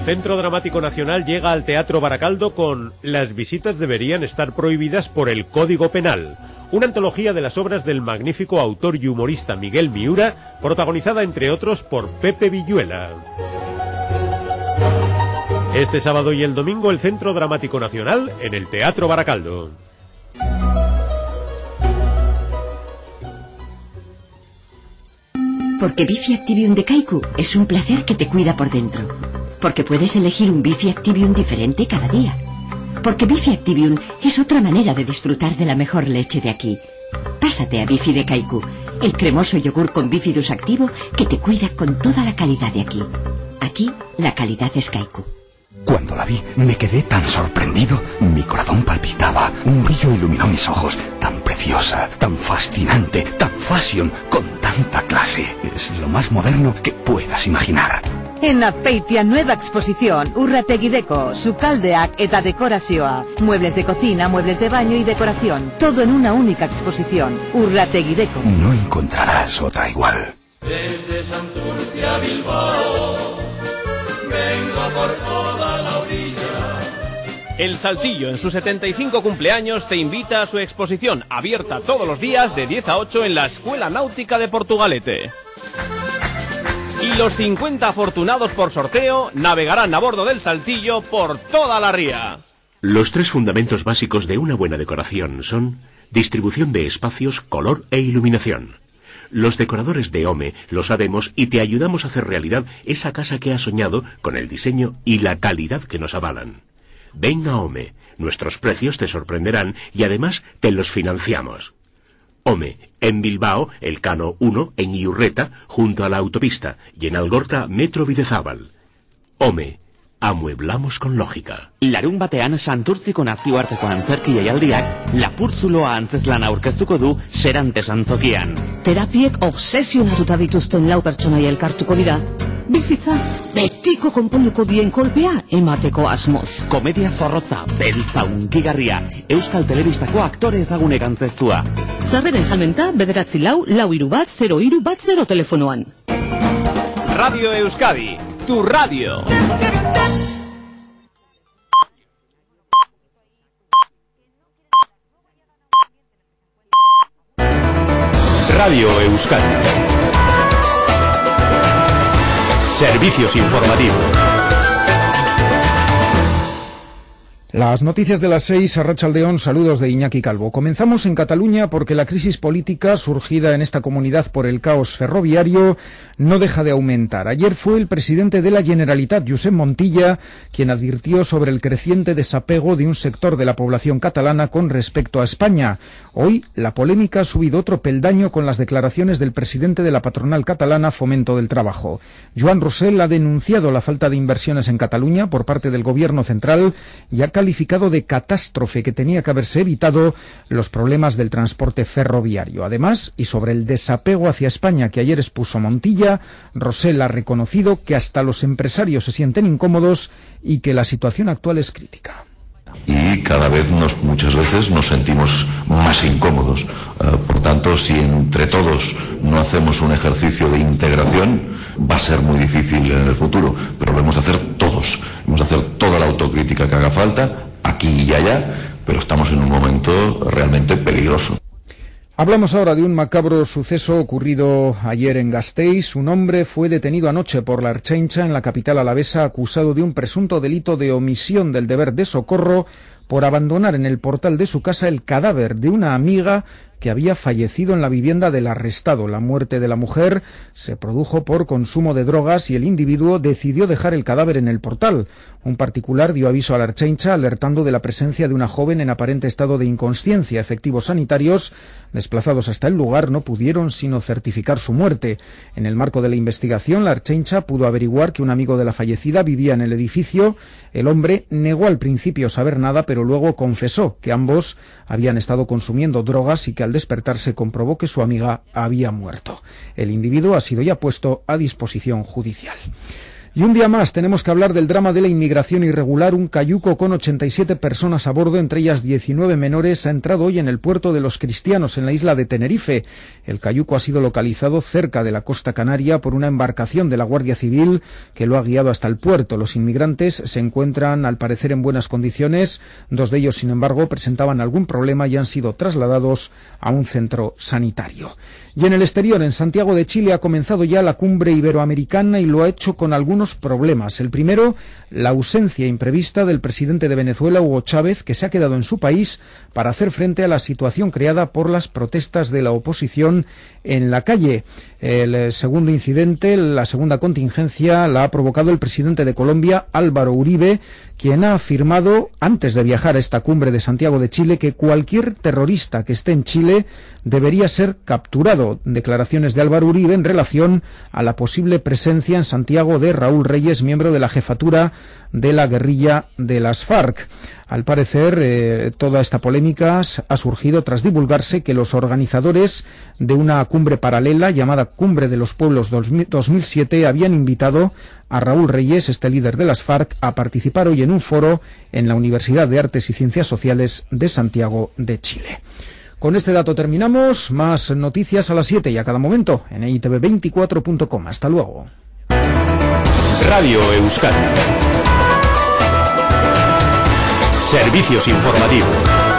Centro Dramático Nacional llega al Teatro Baracaldo con Las visitas deberían estar prohibidas por el Código Penal, una antología de las obras del magnífico autor y humorista Miguel Miura, protagonizada entre otros por Pepe Villuela. Este sábado y el domingo el Centro Dramático Nacional en el Teatro Baracaldo. Porque Bifi Activium de Kaiku es un placer que te cuida por dentro. Porque puedes elegir un Bifi Activium diferente cada día. Porque Bifi Activium es otra manera de disfrutar de la mejor leche de aquí. Pásate a Bifi de Kaiku, el cremoso yogur con Bifidus activo que te cuida con toda la calidad de aquí. Aquí, la calidad es Kaiku. Cuando la vi, me quedé tan sorprendido. Mi corazón palpitaba, un brillo iluminó mis ojos. Tan preciosa, tan fascinante, tan fashion, con tanta clase. Es lo más moderno que puedas imaginar. En Azpeitia, nueva exposición, Urrategi Deco, sukaldeak eta dekorazioa. Muebles de cocina, muebles de baño y decoración. Todo en una única exposición. Urrategi Deco. No encontrarás otra igual. Desde Santurce a Bilbao, vengo por toda la orilla. El Saltillo, en su 75 cumpleaños, te invita a su exposición, abierta todos los días de 10 a 8 en la Escuela Náutica de Portugalete. Y los 50 afortunados por sorteo navegarán a bordo del Saltillo por toda la ría. Los 3 fundamentos básicos de una buena decoración son distribución de espacios, color e iluminación. Los decoradores de OME lo sabemos y te ayudamos a hacer realidad esa casa que has soñado con el diseño y la calidad que nos avalan. Ven a OME, nuestros precios te sorprenderán y además te los financiamos. OME, en Bilbao, Elcano 1, en Iurreta, junto a la autopista, y en Algorta, Metro Bidezábal. OME, amueblamos con lógica. Larun batean Santurtziko nazioarteko antzerki jaialdiak lapurtzuloa antzezlan aurkeztuko du Serantes antzokian. Terapiek obsesionatuta dituzten 4 pertsonai elkartuko dira. Bizitza betiko konponduko dien kolpea emateko asmoz. Komedia zorrotza, beltza hunkigarria, Euskal Telebistako aktore ezagunek antzeztua. Sarreren salmenta 944010310 telefonoan. Radio Euskadi, tu radio. Radio Euskadi. Servicios informativos. Las noticias de las 6, Arratsaldeón, saludos de Iñaki Calvo. Comenzamos en Cataluña porque la crisis política surgida en esta comunidad por el caos ferroviario no deja de aumentar. Ayer fue el presidente de la Generalitat, Josep Montilla, quien advirtió sobre el creciente desapego de un sector de la población catalana con respecto a España. Hoy la polémica ha subido otro peldaño con las declaraciones del presidente de la patronal catalana Fomento del Trabajo. Joan Rosell ha denunciado la falta de inversiones en Cataluña por parte del gobierno central y ha calificado de catástrofe que tenía que haberse evitado los problemas del transporte ferroviario. Además, y sobre el desapego hacia España que ayer expuso Montilla, Rosell ha reconocido que hasta los empresarios se sienten incómodos y que la situación actual es crítica. Y cada vez muchas veces nos sentimos más incómodos. Por tanto, si entre todos no hacemos un ejercicio de integración, va a ser muy difícil en el futuro, pero lo hemos de hacer todos. Hemos de hacer toda la autocrítica que haga falta, aquí y allá, pero estamos en un momento realmente peligroso. Hablamos ahora de un macabro suceso ocurrido ayer en Gasteiz. Un hombre fue detenido anoche por la Ertzaintza en la capital alavesa acusado de un presunto delito de omisión del deber de socorro por abandonar en el portal de su casa el cadáver de una amiga que había fallecido en la vivienda del arrestado. La muerte de la mujer se produjo por consumo de drogas y el individuo decidió dejar el cadáver en el portal. Un particular dio aviso a la Ertzaintza alertando de la presencia de una joven en aparente estado de inconsciencia. Efectivos sanitarios desplazados hasta el lugar no pudieron sino certificar su muerte. En el marco de la investigación, la Ertzaintza pudo averiguar que un amigo de la fallecida vivía en el edificio. El hombre negó al principio saber nada, pero luego confesó que ambos habían estado consumiendo drogas y que al despertarse comprobó que su amiga había muerto. El individuo ha sido ya puesto a disposición judicial. Y un día más tenemos que hablar del drama de la inmigración irregular. Un cayuco con 87 personas a bordo, entre ellas 19 menores, ha entrado hoy en el puerto de Los Cristianos, en la isla de Tenerife. El cayuco ha sido localizado cerca de la costa canaria por una embarcación de la Guardia Civil que lo ha guiado hasta el puerto. Los inmigrantes se encuentran, al parecer, en buenas condiciones. 2 de ellos, sin embargo, presentaban algún problema y han sido trasladados a un centro sanitario. Y en el exterior, en Santiago de Chile, ha comenzado ya la cumbre iberoamericana y lo ha hecho con algunos problemas. El primero, la ausencia imprevista del presidente de Venezuela, Hugo Chávez, que se ha quedado en su país para hacer frente a la situación creada por las protestas de la oposición en la calle. El segundo incidente, la segunda contingencia, la ha provocado el presidente de Colombia, Álvaro Uribe, quien ha afirmado, antes de viajar a esta cumbre de Santiago de Chile, que cualquier terrorista que esté en Chile debería ser capturado. Declaraciones de Álvaro Uribe en relación a la posible presencia en Santiago de Raúl Reyes, miembro de la jefatura de la guerrilla de las FARC. Al parecer, toda esta polémica ha surgido tras divulgarse que los organizadores de una cumbre paralela llamada Cumbre de los Pueblos 2007 habían invitado a Raúl Reyes, este líder de las FARC, a participar hoy en un foro en la Universidad de Artes y Ciencias Sociales de Santiago de Chile. Con este dato terminamos. Más noticias a las 7 y a cada momento en eitv24.com. Hasta luego. Radio Euskadi. Servicios informativos.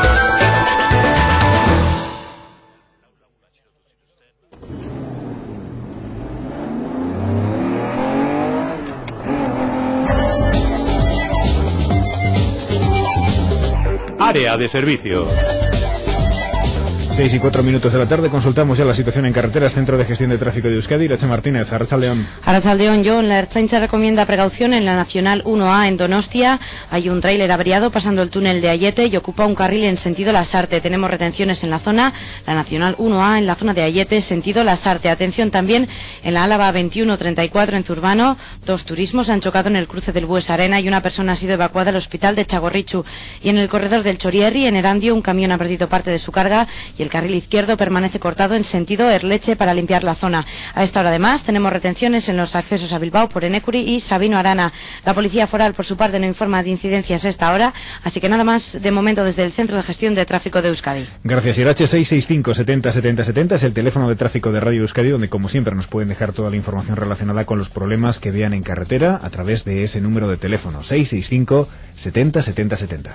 Área de servicio. 6 y 4 minutos de la tarde, consultamos ya la situación en carreteras. Centro de Gestión de Tráfico de Euskadi, Irache Martínez, Arratsaldeon. Arratsaldeon, John. La Ertzaintza recomienda precaución en la Nacional 1A en Donostia. Hay un tráiler averiado pasando el túnel de Aiete y ocupa un carril en sentido Lasarte. Tenemos retenciones en la zona, la Nacional 1A en la zona de Aiete, sentido Lasarte. Atención también en la Álava 2134 en Zurbano. 2 turismos han chocado en el cruce del Bues Arena y una persona ha sido evacuada al hospital de Txagorritxu. Y en el corredor del Chorierri, en Erandio, un camión ha perdido parte de su carga y el carril izquierdo permanece cortado en sentido Erleche para limpiar la zona. A esta hora además tenemos retenciones en los accesos a Bilbao por Enecuri y Sabino Arana. La Policía Foral por su parte no informa de incidencias a esta hora, así que nada más de momento desde el Centro de Gestión de Tráfico de Euskadi. Gracias, Irache. 665 70 70 70 es el teléfono de tráfico de Radio Euskadi, donde como siempre nos pueden dejar toda la información relacionada con los problemas que vean en carretera a través de ese número de teléfono 665 70 70 70.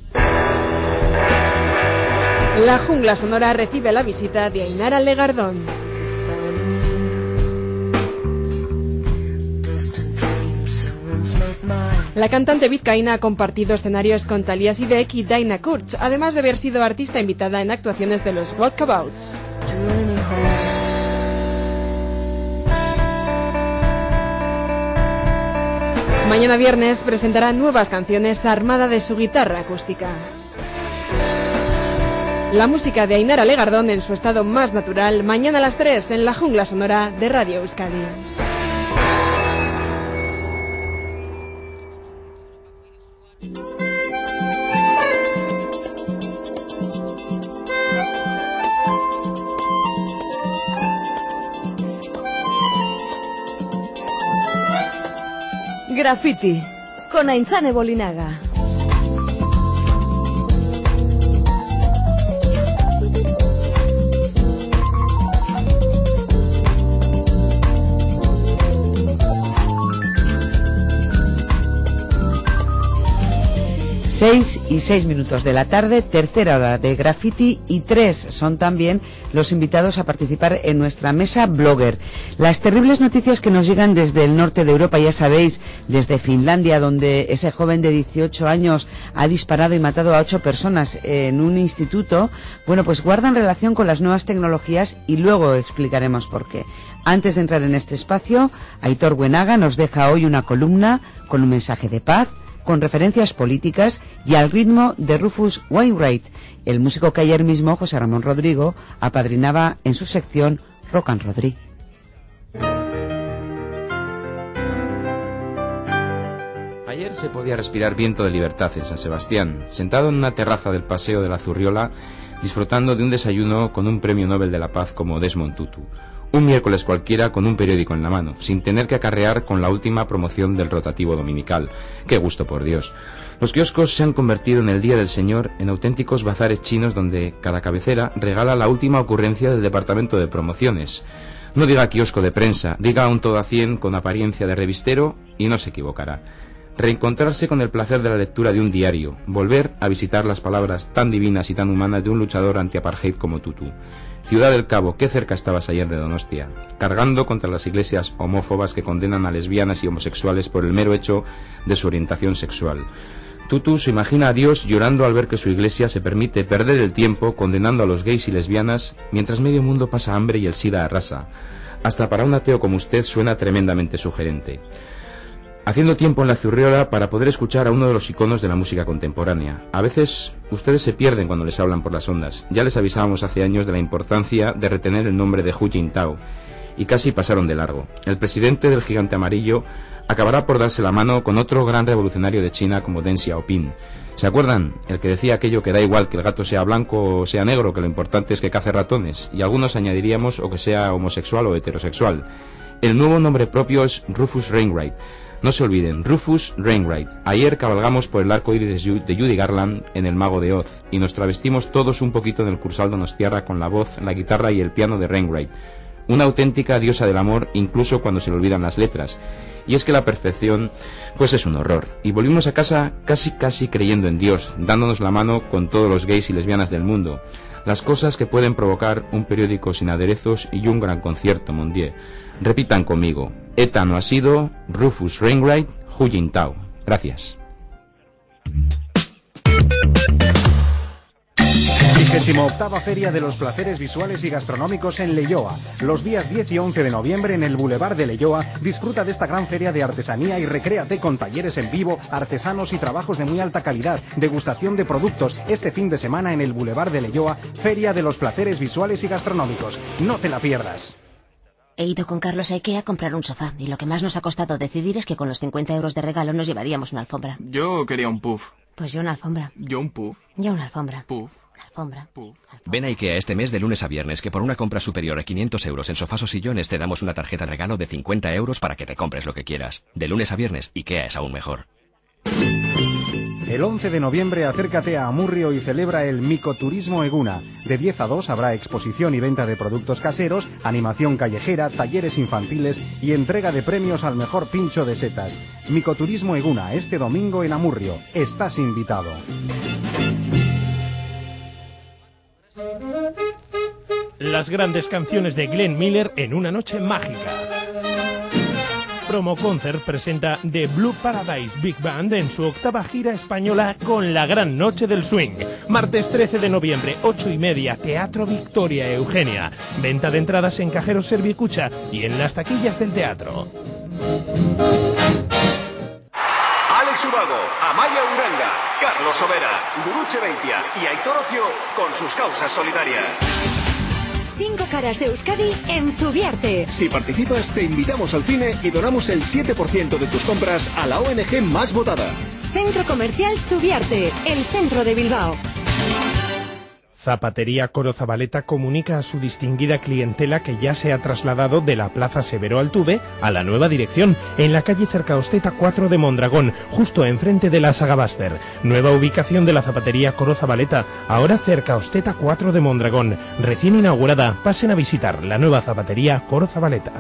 La jungla sonora recibe la visita de Ainara Legardón. La cantante vizcaína ha compartido escenarios con Thalía Sidek y Daina Kurz, además de haber sido artista invitada en actuaciones de los Walkabouts. Mañana viernes presentará nuevas canciones armada de su guitarra acústica. La música de Ainara Legardón en su estado más natural, mañana a las 3 en la jungla sonora de Radio Euskadi. Graffiti con Aintzane Bolinaga. Seis y 6 minutos de la tarde, tercera hora de Graffiti, y 3 son también los invitados a participar en nuestra mesa blogger. Las terribles noticias que nos llegan desde el norte de Europa, ya sabéis, desde Finlandia, donde ese joven de 18 años ha disparado y matado a 8 personas en un instituto, bueno, pues guardan relación con las nuevas tecnologías y luego explicaremos por qué. Antes de entrar en este espacio, Aitor Buenaga nos deja hoy una columna con un mensaje de paz, con referencias políticas y al ritmo de Rufus Wainwright, el músico que ayer mismo José Ramón Rodrigo apadrinaba en su sección Rock and Rodri. Ayer se podía respirar viento de libertad en San Sebastián, sentado en una terraza del Paseo de la Zurriola, disfrutando de un desayuno con un premio Nobel de la Paz como Desmond Tutu. Un miércoles cualquiera con un periódico en la mano, sin tener que acarrear con la última promoción del rotativo dominical. ¡Qué gusto, por Dios! Los kioscos se han convertido en el Día del Señor en auténticos bazares chinos donde cada cabecera regala la última ocurrencia del departamento de promociones. No diga kiosco de prensa, diga un todo a 100 con apariencia de revistero y no se equivocará. Reencontrarse con el placer de la lectura de un diario, volver a visitar las palabras tan divinas y tan humanas de un luchador anti-apartheid como Tutu. Ciudad del Cabo, qué cerca estabas ayer de Donostia, cargando contra las iglesias homófobas que condenan a lesbianas y homosexuales por el mero hecho de su orientación sexual. Tutu se imagina a Dios llorando al ver que su iglesia se permite perder el tiempo condenando a los gays y lesbianas mientras medio mundo pasa hambre y el SIDA arrasa. Hasta para un ateo como usted suena tremendamente sugerente. Haciendo tiempo en la Zurriola para poder escuchar a uno de los iconos de la música contemporánea. A veces ustedes se pierden cuando les hablan por las ondas. Ya les avisábamos hace años de la importancia de retener el nombre de Hu Jintao y casi pasaron de largo. El presidente del gigante amarillo acabará por darse la mano con otro gran revolucionario de China como Deng Xiaoping. ¿Se acuerdan? El que decía aquello que da igual que el gato sea blanco o sea negro, que lo importante es que cace ratones, y algunos añadiríamos o que sea homosexual o heterosexual. El nuevo nombre propio es Rufus Wainwright. No se olviden, Rufus Wainwright. Ayer cabalgamos por el arco iris de Judy Garland en El Mago de Oz y nos travestimos todos un poquito en el Cursal Donostiarra con la voz, la guitarra y el piano de Wainwright. Una auténtica diosa del amor incluso cuando se le olvidan las letras. Y es que la perfección, pues es un horror. Y volvimos a casa casi creyendo en Dios, dándonos la mano con todos los gays y lesbianas del mundo. Las cosas que pueden provocar un periódico sin aderezos y un gran concierto, mon Dieu. Repitan conmigo. ETA no ha sido, Rufus Wainwright, Hu Jintao. Gracias. 28ª Feria de los Placeres Visuales y Gastronómicos en Leioa. Los días 10 y 11 de noviembre en el Boulevard de Leioa, disfruta de esta gran feria de artesanía y recréate con talleres en vivo, artesanos y trabajos de muy alta calidad, degustación de productos. Este fin de semana en el Boulevard de Leioa, Feria de los Placeres Visuales y Gastronómicos. No te la pierdas. He ido con Carlos a Ikea a comprar un sofá y lo que más nos ha costado decidir es que con los 50 euros de regalo nos llevaríamos una alfombra. Yo quería un puff. Pues yo una alfombra. Yo un puff. Yo una alfombra. Puff. Alfombra. Ven a Ikea este mes de lunes a viernes que por una compra superior a 500 euros en sofás o sillones te damos una tarjeta de regalo de 50 euros para que te compres lo que quieras. De lunes a viernes, Ikea es aún mejor. El 11 de noviembre acércate a Amurrio y celebra el Micoturismo Eguna. De 10 a 2 habrá exposición y venta de productos caseros, animación callejera, talleres infantiles y entrega de premios al mejor pincho de setas. Micoturismo Eguna, este domingo en Amurrio. Estás invitado. Las grandes canciones de Glenn Miller en una noche mágica. Promo Concert presenta The Blue Paradise Big Band en su 8ª gira española con la Gran Noche del Swing. Martes 13 de noviembre, 8:30, Teatro Victoria Eugenia. Venta de entradas en Cajeros Servicucha y en las taquillas del teatro. Alex Ubago, Amaya Uranga, Carlos Sobera, Guruche Beitia y Aitor Ocio con sus causas solidarias. 5 caras de Euskadi en Zubiarte. Si participas, te invitamos al cine y donamos el 7% de tus compras a la ONG más votada. Centro Comercial Zubiarte, el centro de Bilbao. Zapatería Coro Zabaleta comunica a su distinguida clientela que ya se ha trasladado de la Plaza Severo Altuve a la nueva dirección, en la calle Cercaosteta 4 de Mondragón, justo enfrente de la Sagabaster. Nueva ubicación de la Zapatería Coro Zabaleta, ahora Cercaosteta 4 de Mondragón, recién inaugurada. Pasen a visitar la nueva Zapatería Coro Zabaleta.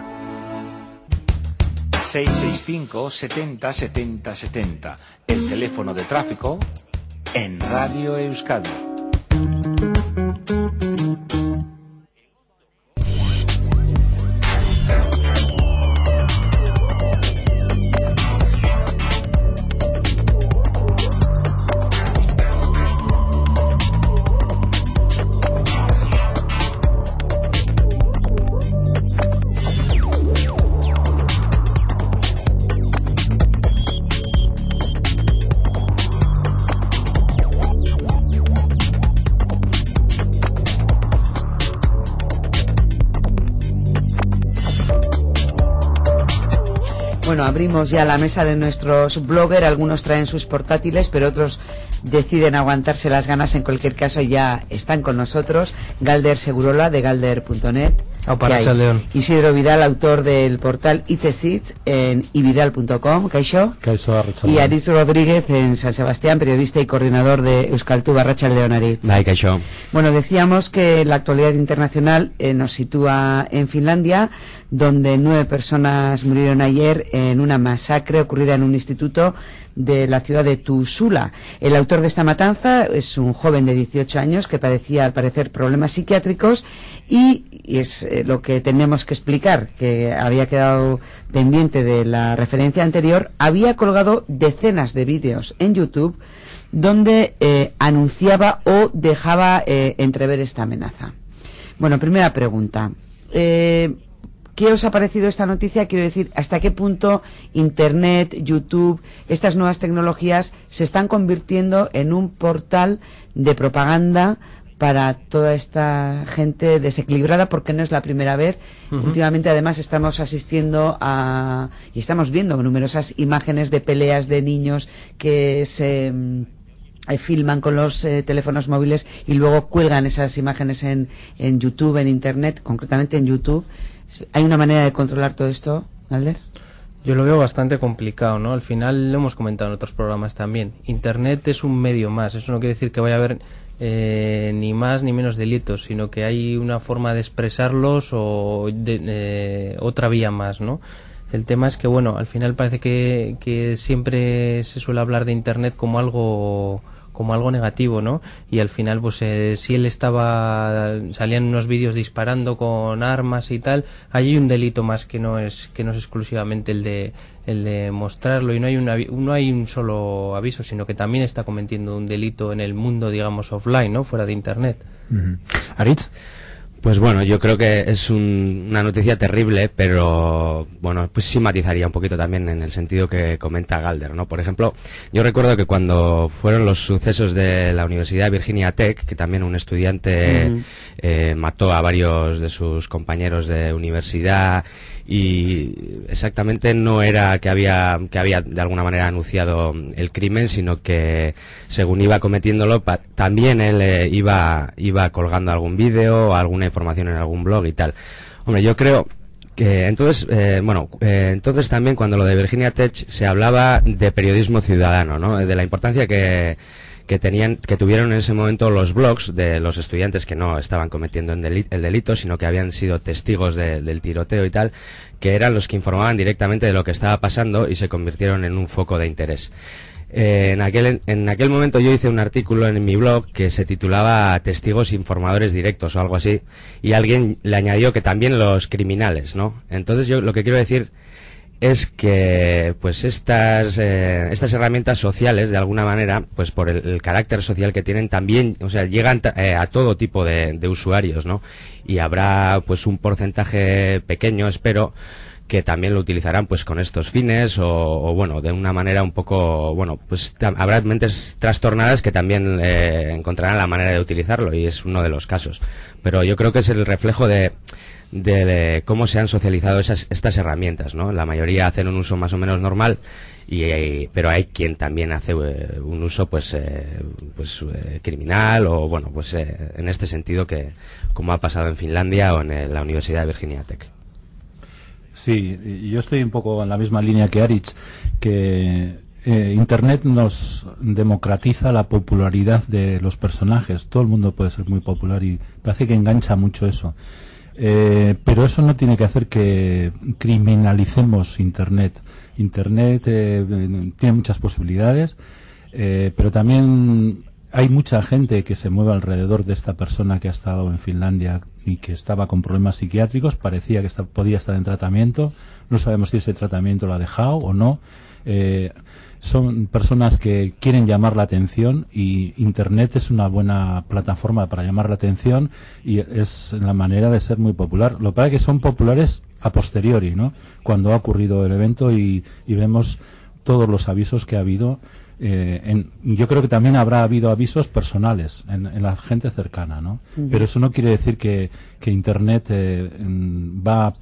665 70 70 70, el teléfono de tráfico en Radio Euskadi. Bueno, abrimos ya la mesa de nuestros bloggers. Algunos traen sus portátiles, pero otros deciden aguantarse las ganas. En cualquier caso, ya están con nosotros Galder Segurola, de galder.net. León. Isidro Vidal, autor del portal Itzesit en ividal.com, Kaixo. Y Aritz Rodríguez en San Sebastián, periodista y coordinador de Euskaltu, Arratsaldeon, Aritz. Kaixo. Bueno, decíamos que la actualidad internacional nos sitúa en Finlandia, donde 9 personas murieron ayer en una masacre ocurrida en un instituto de la ciudad de Tuusula. El autor de esta matanza es un joven de 18 años que padecía, al parecer, problemas psiquiátricos y es lo que tenemos que explicar, que había quedado pendiente de la referencia anterior. Había colgado decenas de vídeos en YouTube donde anunciaba o dejaba entrever esta amenaza. Bueno, primera pregunta. ¿Qué os ha parecido esta noticia? Quiero decir, ¿hasta qué punto Internet, YouTube, estas nuevas tecnologías se están convirtiendo en un portal de propaganda para toda esta gente desequilibrada? Porque no es la primera vez. Últimamente, además, estamos asistiendo y estamos viendo numerosas imágenes de peleas de niños que se filman con los teléfonos móviles y luego cuelgan esas imágenes en YouTube, en Internet, concretamente en YouTube. ¿Hay una manera de controlar todo esto, Galder? Yo lo veo bastante complicado, ¿no? Al final lo hemos comentado en otros programas también. Internet es un medio más. Eso no quiere decir que vaya a haber ni más ni menos delitos, sino que hay una forma de expresarlos o otra vía más, ¿no? El tema es que, bueno, al final parece que siempre se suele hablar de Internet como algo negativo, ¿no? Y al final, pues si él salían unos vídeos disparando con armas y tal, hay un delito más que no es exclusivamente el de mostrarlo, y no hay un solo aviso, sino que también está cometiendo un delito en el mundo, digamos, offline, ¿no? Fuera de Internet. Aritz. Pues bueno, yo creo que es una noticia terrible, pero bueno, pues sí matizaría un poquito también en el sentido que comenta Galder, ¿no? Por ejemplo, yo recuerdo que cuando fueron los sucesos de la Universidad de Virginia Tech, que también un estudiante mató a varios de sus compañeros de universidad, y exactamente no era que había de alguna manera anunciado el crimen, sino que según iba cometiéndolo también él iba colgando algún vídeo o alguna información en algún blog y tal. Hombre, yo creo que entonces entonces también cuando lo de Virginia Tech se hablaba de periodismo ciudadano, ¿no? De la importancia que tuvieron en ese momento los blogs de los estudiantes que no estaban cometiendo el delito, sino que habían sido testigos del tiroteo y tal, que eran los que informaban directamente de lo que estaba pasando y se convirtieron en un foco de interés. En aquel momento yo hice un artículo en mi blog que se titulaba Testigos informadores directos o algo así, y alguien le añadió que también los criminales, ¿no? Entonces yo lo que quiero decir es que pues estas herramientas sociales, de alguna manera, pues por el carácter social que tienen, también, o sea, llegan a todo tipo de usuarios, ¿no? Y habrá pues un porcentaje pequeño, espero, que también lo utilizarán pues con estos fines o bueno, de una manera un poco, bueno, pues habrá mentes trastornadas que también encontrarán la manera de utilizarlo, y es uno de los casos. Pero yo creo que es el reflejo de cómo se han socializado estas herramientas, ¿no? La mayoría hacen un uso más o menos normal, pero hay quien también hace un uso criminal o bueno, pues en este sentido, que como ha pasado en Finlandia o en la Universidad de Virginia Tech. Sí, yo estoy un poco en la misma línea que Aritz, que Internet nos democratiza la popularidad de los personajes. Todo el mundo puede ser muy popular y parece que engancha mucho eso. Pero eso no tiene que hacer que criminalicemos Internet. Internet tiene muchas posibilidades, pero también hay mucha gente que se mueve alrededor de esta persona que ha estado en Finlandia y que estaba con problemas psiquiátricos. Parecía que podía estar en tratamiento. No sabemos si ese tratamiento lo ha dejado o no. Son personas que quieren llamar la atención, y Internet es una buena plataforma para llamar la atención, y es la manera de ser muy popular. Lo que pasa es que son populares a posteriori, ¿no? Cuando ha ocurrido el evento y vemos todos los avisos que ha habido. Yo creo que también habrá habido avisos personales en la gente cercana, ¿no? Pero eso no quiere decir que Internet va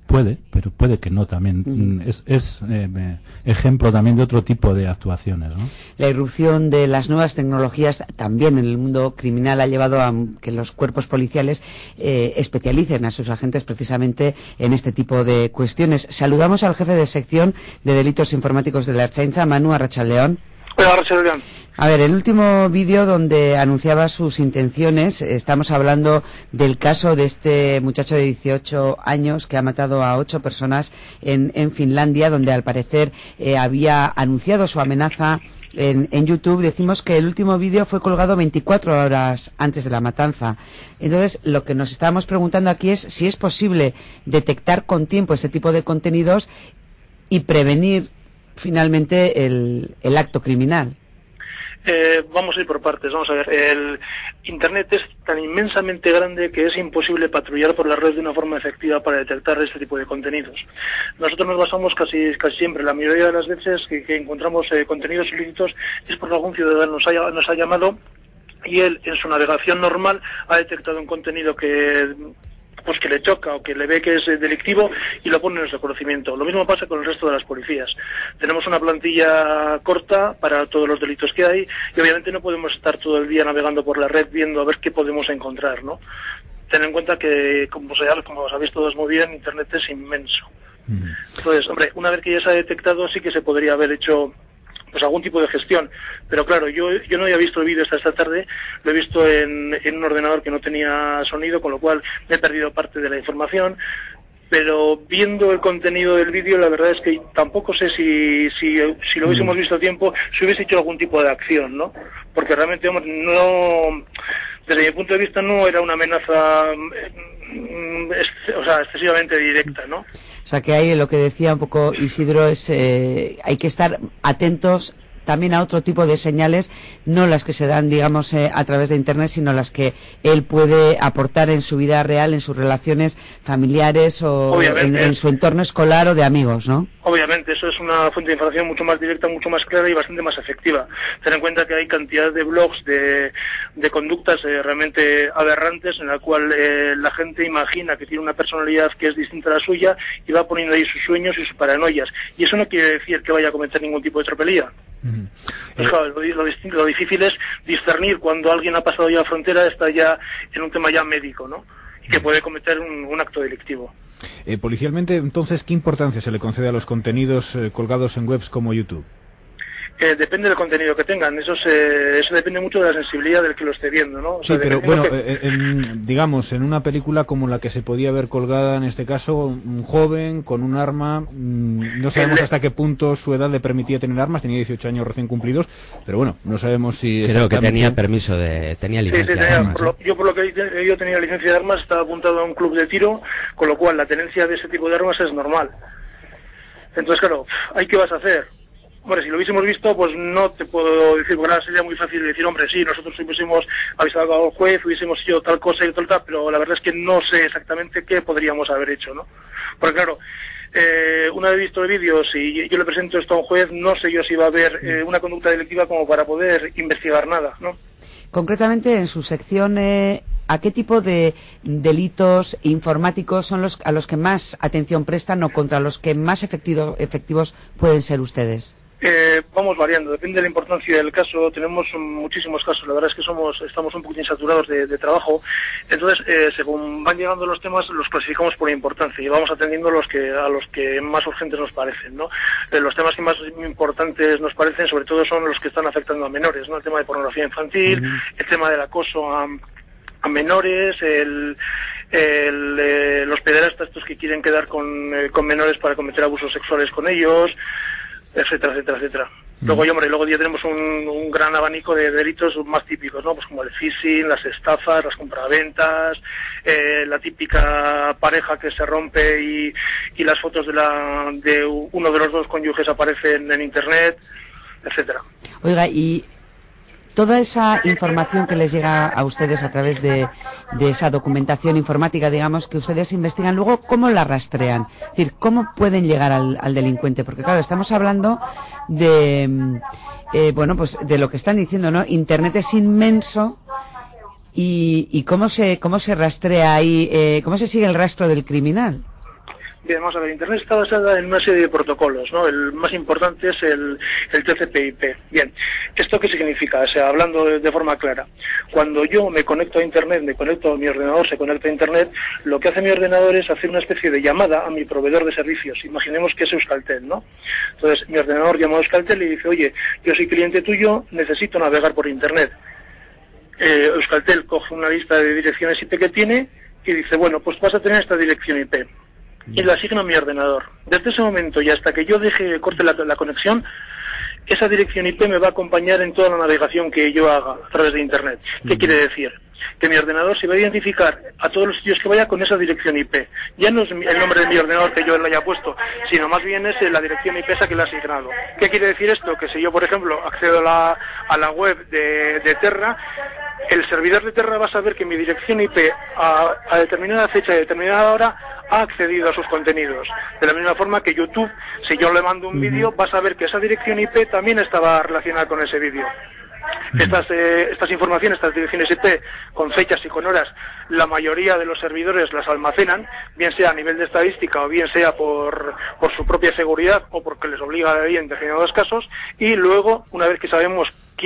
pero puede que no también. Es ejemplo también de otro tipo de actuaciones, ¿no? La irrupción de las nuevas tecnologías también en el mundo criminal ha llevado a que los cuerpos policiales especialicen a sus agentes precisamente en este tipo de cuestiones. Saludamos al jefe de sección de delitos informáticos de la Ertzaintza, Manu Arratsaldeon. Hola, Arratsaldeon. A ver, el último vídeo donde anunciaba sus intenciones, estamos hablando del caso de este muchacho de 18 años que ha matado a 8 personas en Finlandia, donde al parecer había anunciado su amenaza en YouTube. Decimos que el último vídeo fue colgado 24 horas antes de la matanza. Entonces, lo que nos estábamos preguntando aquí es si es posible detectar con tiempo este tipo de contenidos y prevenir finalmente el acto criminal. Vamos a ir por partes, vamos a ver. El Internet es tan inmensamente grande que es imposible patrullar por la red de una forma efectiva para detectar este tipo de contenidos. Nosotros nos basamos casi siempre, la mayoría de las veces que encontramos contenidos ilícitos es porque algún ciudadano nos ha llamado y él en su navegación normal ha detectado un contenido que le choca o que le ve que es delictivo y lo pone en nuestro conocimiento. Lo mismo pasa con el resto de las policías. Tenemos una plantilla corta para todos los delitos que hay y obviamente no podemos estar todo el día navegando por la red viendo a ver qué podemos encontrar, ¿no? Ten en cuenta que, como sabéis todos muy bien, Internet es inmenso. Entonces, hombre, una vez que ya se ha detectado sí que se podría haber hecho pues algún tipo de gestión, pero claro, yo no había visto el vídeo hasta esta tarde, lo he visto en un ordenador que no tenía sonido, con lo cual me he perdido parte de la información, pero viendo el contenido del vídeo la verdad es que tampoco sé si lo hubiésemos visto a tiempo, si hubiese hecho algún tipo de acción, ¿no? Porque realmente, no, desde mi punto de vista no era una amenaza excesivamente directa, ¿no? O sea que hay, lo que decía un poco Isidro, es hay que estar atentos también a otro tipo de señales, no las que se dan, digamos, a través de Internet, sino las que él puede aportar en su vida real, en sus relaciones familiares o en su entorno escolar o de amigos, ¿no? Obviamente, eso es una fuente de información mucho más directa, mucho más clara y bastante más efectiva. Ten en cuenta que hay cantidad de blogs de conductas realmente aberrantes en la cual la gente imagina que tiene una personalidad que es distinta a la suya y va poniendo ahí sus sueños y sus paranoias. Y eso no quiere decir que vaya a cometer ningún tipo de tropelía. Claro, lo difícil es discernir cuando alguien ha pasado ya la frontera, está ya en un tema ya médico, ¿no? Y que puede cometer un acto delictivo. Policialmente, entonces, ¿qué importancia se le concede a los contenidos colgados en webs como YouTube? Depende del contenido que tengan, eso depende mucho de la sensibilidad del que lo esté viendo, ¿no? O sí, pero bueno, digamos, en una película como la que se podía ver colgada en este caso, un joven con un arma, no sabemos hasta qué punto su edad le permitía tener armas, tenía 18 años recién cumplidos, pero bueno, no sabemos si... Creo que tenía permiso tenía licencia de armas. Yo por lo que yo tenía licencia de armas, estaba apuntado a un club de tiro, con lo cual la tenencia de ese tipo de armas es normal. Entonces, claro, ¿ahí qué vas a hacer? Hombre, si lo hubiésemos visto, pues no te puedo decir, porque ahora sería muy fácil decir, hombre, sí, nosotros hubiésemos avisado al juez, hubiésemos hecho tal cosa y tal, pero la verdad es que no sé exactamente qué podríamos haber hecho, ¿no? Porque claro, una vez visto el vídeo, si yo le presento esto a un juez, no sé yo si va a haber una conducta delictiva como para poder investigar nada, ¿no? Concretamente, en su sección, ¿a qué tipo de delitos informáticos son a los que más atención prestan o contra los que más efectivos pueden ser ustedes? Vamos variando, depende de la importancia del caso. Tenemos muchísimos casos, la verdad es que estamos un poquitín saturados de trabajo. Entonces, según van llegando los temas, los clasificamos por importancia y vamos atendiendo a los que más urgentes nos parecen, ¿no? Los temas que más importantes nos parecen, sobre todo, son los que están afectando a menores, ¿no? El tema de pornografía infantil, el tema del acoso a menores, los pederastas estos que quieren quedar con menores para cometer abusos sexuales con ellos, etcétera, etcétera, etcétera. Luego ya tenemos un gran abanico de delitos más típicos, ¿no? Pues como el phishing, las estafas, las compraventas, la típica pareja que se rompe y las fotos de uno de los dos cónyuges aparecen en Internet, etcétera. Oiga, y toda esa información que les llega a ustedes a través de esa documentación informática, digamos, que ustedes investigan, luego, ¿cómo la rastrean? Es decir, ¿cómo pueden llegar al delincuente? Porque, claro, estamos hablando de, pues de lo que están diciendo, ¿no? Internet es inmenso y ¿cómo se rastrea ahí, cómo se sigue el rastro del criminal? Bien, vamos a ver, Internet está basada en una serie de protocolos, ¿no? El más importante es el TCP/IP. Bien, ¿esto qué significa? O sea, hablando de forma clara, cuando yo me conecto a Internet, mi ordenador se conecta a Internet, lo que hace mi ordenador es hacer una especie de llamada a mi proveedor de servicios. Imaginemos que es Euskaltel, ¿no? Entonces, mi ordenador llama a Euskaltel y dice, oye, yo soy cliente tuyo, necesito navegar por Internet. Euskaltel coge una lista de direcciones IP que tiene y dice, bueno, pues vas a tener esta dirección IP. Y la asigna a mi ordenador. Desde ese momento y hasta que yo corte la conexión, esa dirección IP me va a acompañar en toda la navegación que yo haga a través de Internet. ¿Qué quiere decir? Que mi ordenador se va a identificar a todos los sitios que vaya con esa dirección IP. Ya no es el nombre de mi ordenador que yo le haya puesto, sino más bien es la dirección IP esa que le ha asignado. ¿Qué quiere decir esto? Que si yo, por ejemplo, accedo a la web de Terra, el servidor de Terra va a saber que mi dirección IP a determinada fecha y determinada hora ha accedido a sus contenidos. De la misma forma que YouTube, si yo le mando un vídeo, va a saber que esa dirección IP también estaba relacionada con ese vídeo. Estas informaciones, estas direcciones IP, con fechas y con horas, la mayoría de los servidores las almacenan, bien sea a nivel de estadística o bien sea por su propia seguridad o porque les obliga a ello en determinados casos, y luego, una vez que sabemos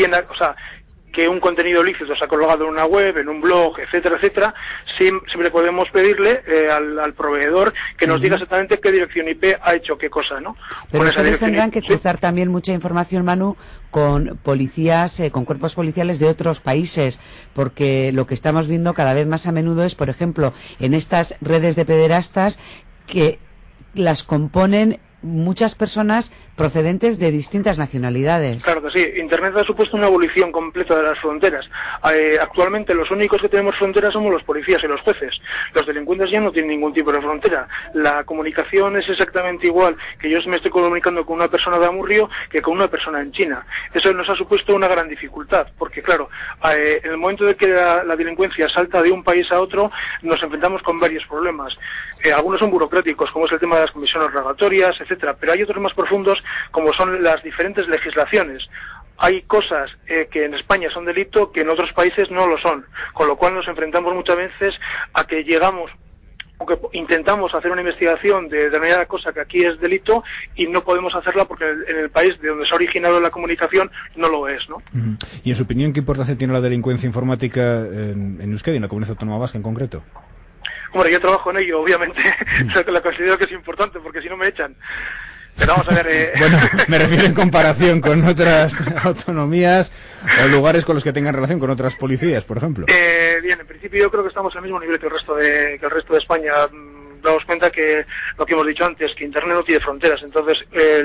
que un contenido ilícito se ha colgado en una web, en un blog, etcétera, etcétera, siempre podemos pedirle al proveedor que nos diga exactamente qué dirección IP ha hecho qué cosa, ¿no? Pero ustedes tendrán que cruzar también mucha información, Manu, con policías, con cuerpos policiales de otros países, porque lo que estamos viendo cada vez más a menudo es, por ejemplo, en estas redes de pederastas que las componen muchas personas procedentes de distintas nacionalidades. Claro que sí. Internet ha supuesto una abolición completa de las fronteras. Actualmente los únicos que tenemos fronteras somos los policías y los jueces. Los delincuentes ya no tienen ningún tipo de frontera. La comunicación es exactamente igual que yo me estoy comunicando con una persona de Amurrio que con una persona en China. Eso nos ha supuesto una gran dificultad, porque claro, en el momento de que la delincuencia salta de un país a otro, nos enfrentamos con varios problemas. Algunos son burocráticos, como es el tema de las comisiones rogatorias, etcétera, pero hay otros más profundos, como son las diferentes legislaciones. Hay cosas que en España son delito que en otros países no lo son, con lo cual nos enfrentamos muchas veces a que llegamos o que intentamos hacer una investigación de determinada cosa que aquí es delito y no podemos hacerla porque en el país de donde se ha originado la comunicación no lo es, ¿no? Y en su opinión, ¿qué importancia tiene la delincuencia informática en Euskadi, en la Comunidad Autónoma Vasca en concreto? Hombre, yo trabajo en ello, obviamente, la considero que es importante, porque si no me echan. Pero vamos a ver... Bueno, me refiero en comparación con otras autonomías o lugares con los que tengan relación con otras policías, por ejemplo. Bien, en principio yo creo que estamos al mismo nivel que el resto de España. Damos cuenta que lo que hemos dicho antes, que Internet no tiene fronteras, entonces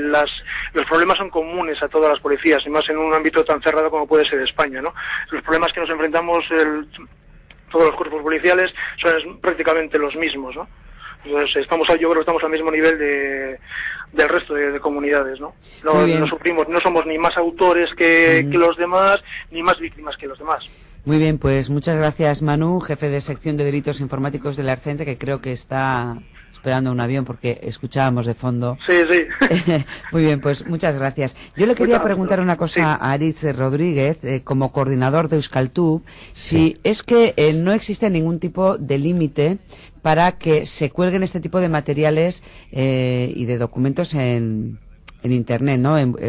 los problemas son comunes a todas las policías, y más en un ámbito tan cerrado como puede ser España, ¿no? Los problemas que nos enfrentamos todos los cuerpos policiales son prácticamente los mismos, ¿no? Entonces yo creo que estamos al mismo nivel del resto de comunidades, ¿no? No sufrimos, no somos ni más autores que los demás, ni más víctimas que los demás. Muy bien, pues muchas gracias, Manu, jefe de sección de delitos informáticos de la Ertzaintza, que creo que está esperando un avión porque escuchábamos de fondo. Sí, sí. Muy bien, pues muchas gracias. Yo le quería preguntar una cosa a Aritz Rodríguez, como coordinador de Euskaltub, si es que no existe ningún tipo de límite para que se cuelguen este tipo de materiales y de documentos en Internet, ¿no? En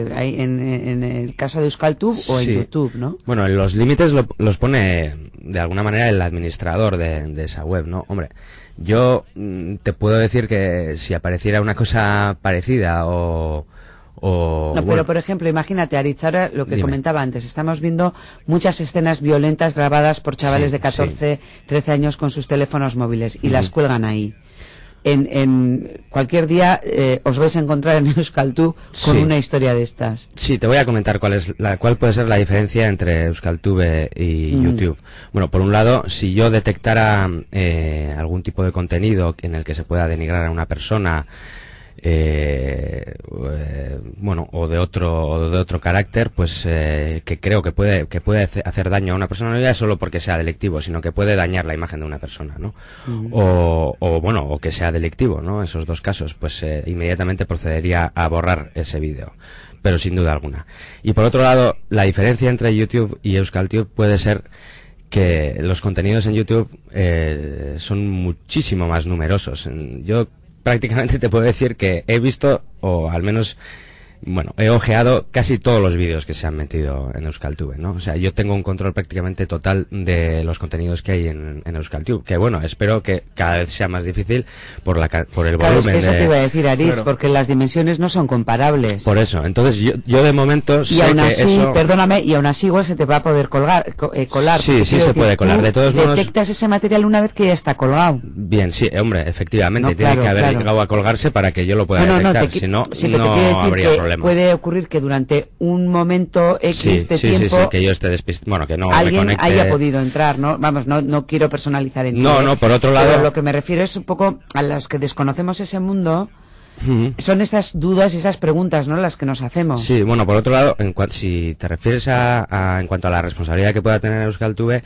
el caso de Euskaltub o en YouTube, ¿no? Bueno, los límites los pone de alguna manera el administrador de esa web, ¿no? Hombre, yo te puedo decir que si apareciera una cosa parecida o no, pero bueno, por ejemplo, imagínate, Aritz, ahora lo que comentaba antes, estamos viendo muchas escenas violentas grabadas por chavales de 14, 13 años con sus teléfonos móviles y las cuelgan ahí. En cualquier día os vais a encontrar en Euskaltub con una historia de estas. Sí, te voy a comentar cuál puede ser la diferencia entre Euskaltub y YouTube. Bueno, por un lado, si yo detectara algún tipo de contenido en el que se pueda denigrar a una persona, bueno, o de otro carácter, pues que creo que puede hacer daño a una persona, no ya solo porque sea delictivo, sino que puede dañar la imagen de una persona, ¿no? O que sea delictivo, ¿no? Esos dos casos, pues inmediatamente procedería a borrar ese vídeo, pero sin duda alguna. Y por otro lado, la diferencia entre YouTube y Euskaltub puede ser que los contenidos en YouTube son muchísimo más numerosos. Yo prácticamente te puedo decir que he visto, o al menos, bueno, he ojeado casi todos los vídeos que se han metido en Euskaltube, ¿no? O sea, yo tengo un control prácticamente total de los contenidos que hay en Euskaltube, que bueno, espero que cada vez sea más difícil por el claro, volumen. Es que eso te iba a decir, Aritz, Claro. porque las dimensiones no son comparables. Por eso, entonces yo de momento Y sé aún que así, eso... perdóname, y aún así igual se te va a poder colar. Sí, porque sí quiero se decir, puede colar. tú De todos modos... detectas ese material una vez que ya está colgado. Bien, sí, hombre, efectivamente, No, tiene claro, que haber claro. llegado a colgarse para que yo lo pueda No, detectar, te si no, sí, pero te no quiero decir habría que problema. puede ocurrir que durante un momento X Sí, de sí, tiempo sí, que yo esté despistado, bueno, que no me alguien conecte... haya podido entrar, ¿no? Vamos, no quiero personalizar en ti, No, no, por otro lado... Pero lo que me refiero es un poco a los que desconocemos ese mundo, son esas dudas y esas preguntas, ¿no?, las que nos hacemos. Sí, bueno, por otro lado, si te refieres en cuanto a la responsabilidad que pueda tener Euskaltube,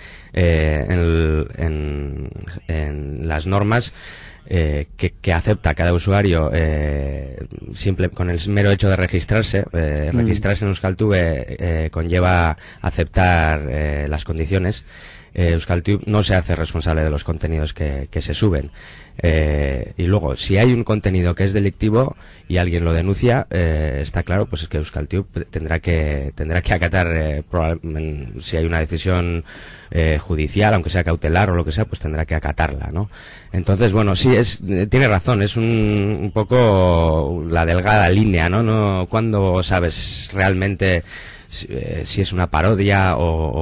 en las normas que acepta cada usuario simple con el mero hecho de registrarse, registrarse en Euskaltube conlleva aceptar las condiciones. Euskaltube no se hace responsable de los contenidos que se suben. Y luego, si hay un contenido que es delictivo y alguien lo denuncia, está claro, pues es que Euskaltube tendrá que acatar, si hay una decisión judicial, aunque sea cautelar o lo que sea, pues tendrá que acatarla, ¿no? Entonces, bueno, sí, tiene razón, es un poco la delgada línea, ¿no? Cuando sabes realmente si es una parodia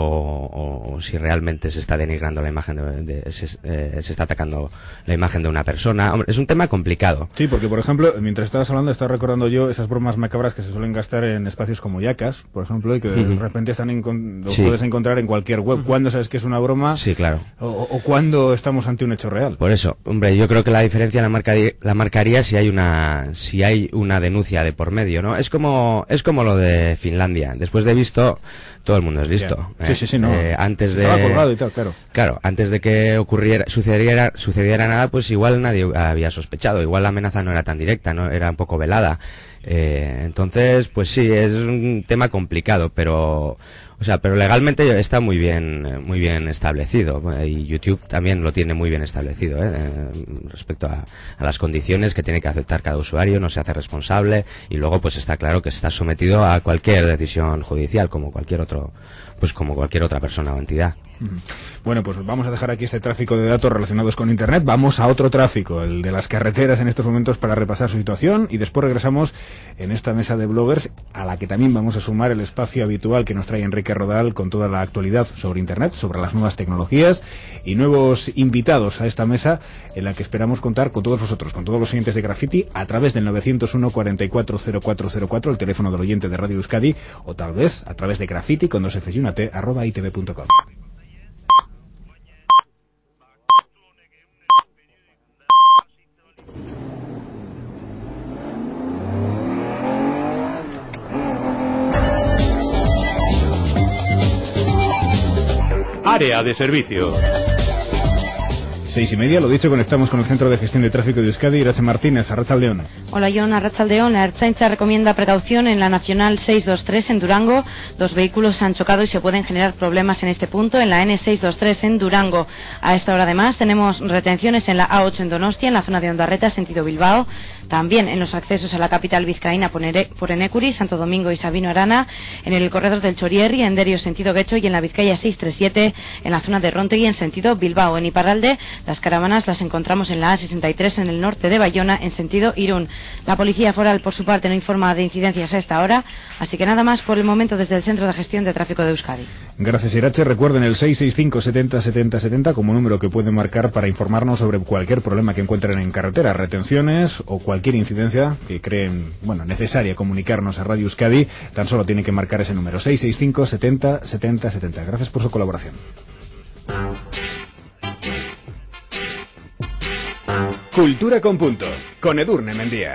o si realmente se está denigrando la imagen se está atacando la imagen de una persona. Hombre, es un tema complicado. Sí, porque por ejemplo, mientras estabas hablando, estaba recordando yo esas bromas macabras que se suelen gastar en espacios como Yacas, por ejemplo, y que de repente lo puedes encontrar en cualquier web. ¿Cuándo sabes que es una broma? Sí, claro. O cuándo estamos ante un hecho real. Por eso, hombre, yo creo que la diferencia la marcaría si hay una denuncia de por medio, ¿no? Es como lo de Finlandia. Después de visto, todo el mundo es listo. Sí, no. Antes de... Estaba colgado y tal, claro. Claro, antes de que sucediera nada, pues igual nadie había sospechado. Igual la amenaza no era tan directa, no era un poco velada. Entonces, pues sí, es un tema complicado, pero legalmente está muy bien establecido, y YouTube también lo tiene muy bien establecido, respecto a las condiciones que tiene que aceptar cada usuario, no se hace responsable, y luego pues está claro que está sometido a cualquier decisión judicial como cualquier otra persona o entidad. Bueno, pues vamos a dejar aquí este tráfico de datos relacionados con Internet. Vamos a otro tráfico, el de las carreteras en estos momentos, para repasar su situación, y después regresamos en esta mesa de bloggers, a la que también vamos a sumar el espacio habitual que nos trae Enrique Rodal con toda la actualidad sobre Internet, sobre las nuevas tecnologías y nuevos invitados a esta mesa, en la que esperamos contar con todos vosotros, con todos los oyentes de Graffiti, a través del 901 440404, el teléfono del oyente de Radio Euskadi, o tal vez a través de Graffiti con 2 Fs y una T @itv.com. Área de servicio. 6:30, lo dicho, conectamos con el Centro de Gestión de Tráfico de Euskadi. Irache Martínez, Arratsaldeon. Hola, Jon, Arratsaldeon. La Ertzaintza recomienda precaución en la Nacional 623 en Durango. 2 vehículos han chocado y se pueden generar problemas en este punto, en la N623 en Durango. A esta hora además tenemos retenciones en la A8 en Donostia, en la zona de Ondarreta, sentido Bilbao. También en los accesos a la capital vizcaína por Enecuri, Santo Domingo y Sabino Arana, en el corredor del Chorierri, en Derio sentido Guecho, y en la Vizcaya 637 en la zona de Rontegui en sentido Bilbao. En Iparralde las caravanas las encontramos en la A63 en el norte de Bayona en sentido Irún. La Policía Foral por su parte no informa de incidencias a esta hora, así que nada más por el momento desde el Centro de Gestión de Tráfico de Euskadi. Gracias, Irache. Recuerden el 665 70 70 70 como número que pueden marcar para informarnos sobre cualquier problema que encuentren en carretera, retenciones o cualquier incidencia que creen necesaria comunicarnos a Radio Euskadi. Tan solo tienen que marcar ese número, 665 70 70 70. Gracias por su colaboración. Cultura con punto, con Edurne Mendía.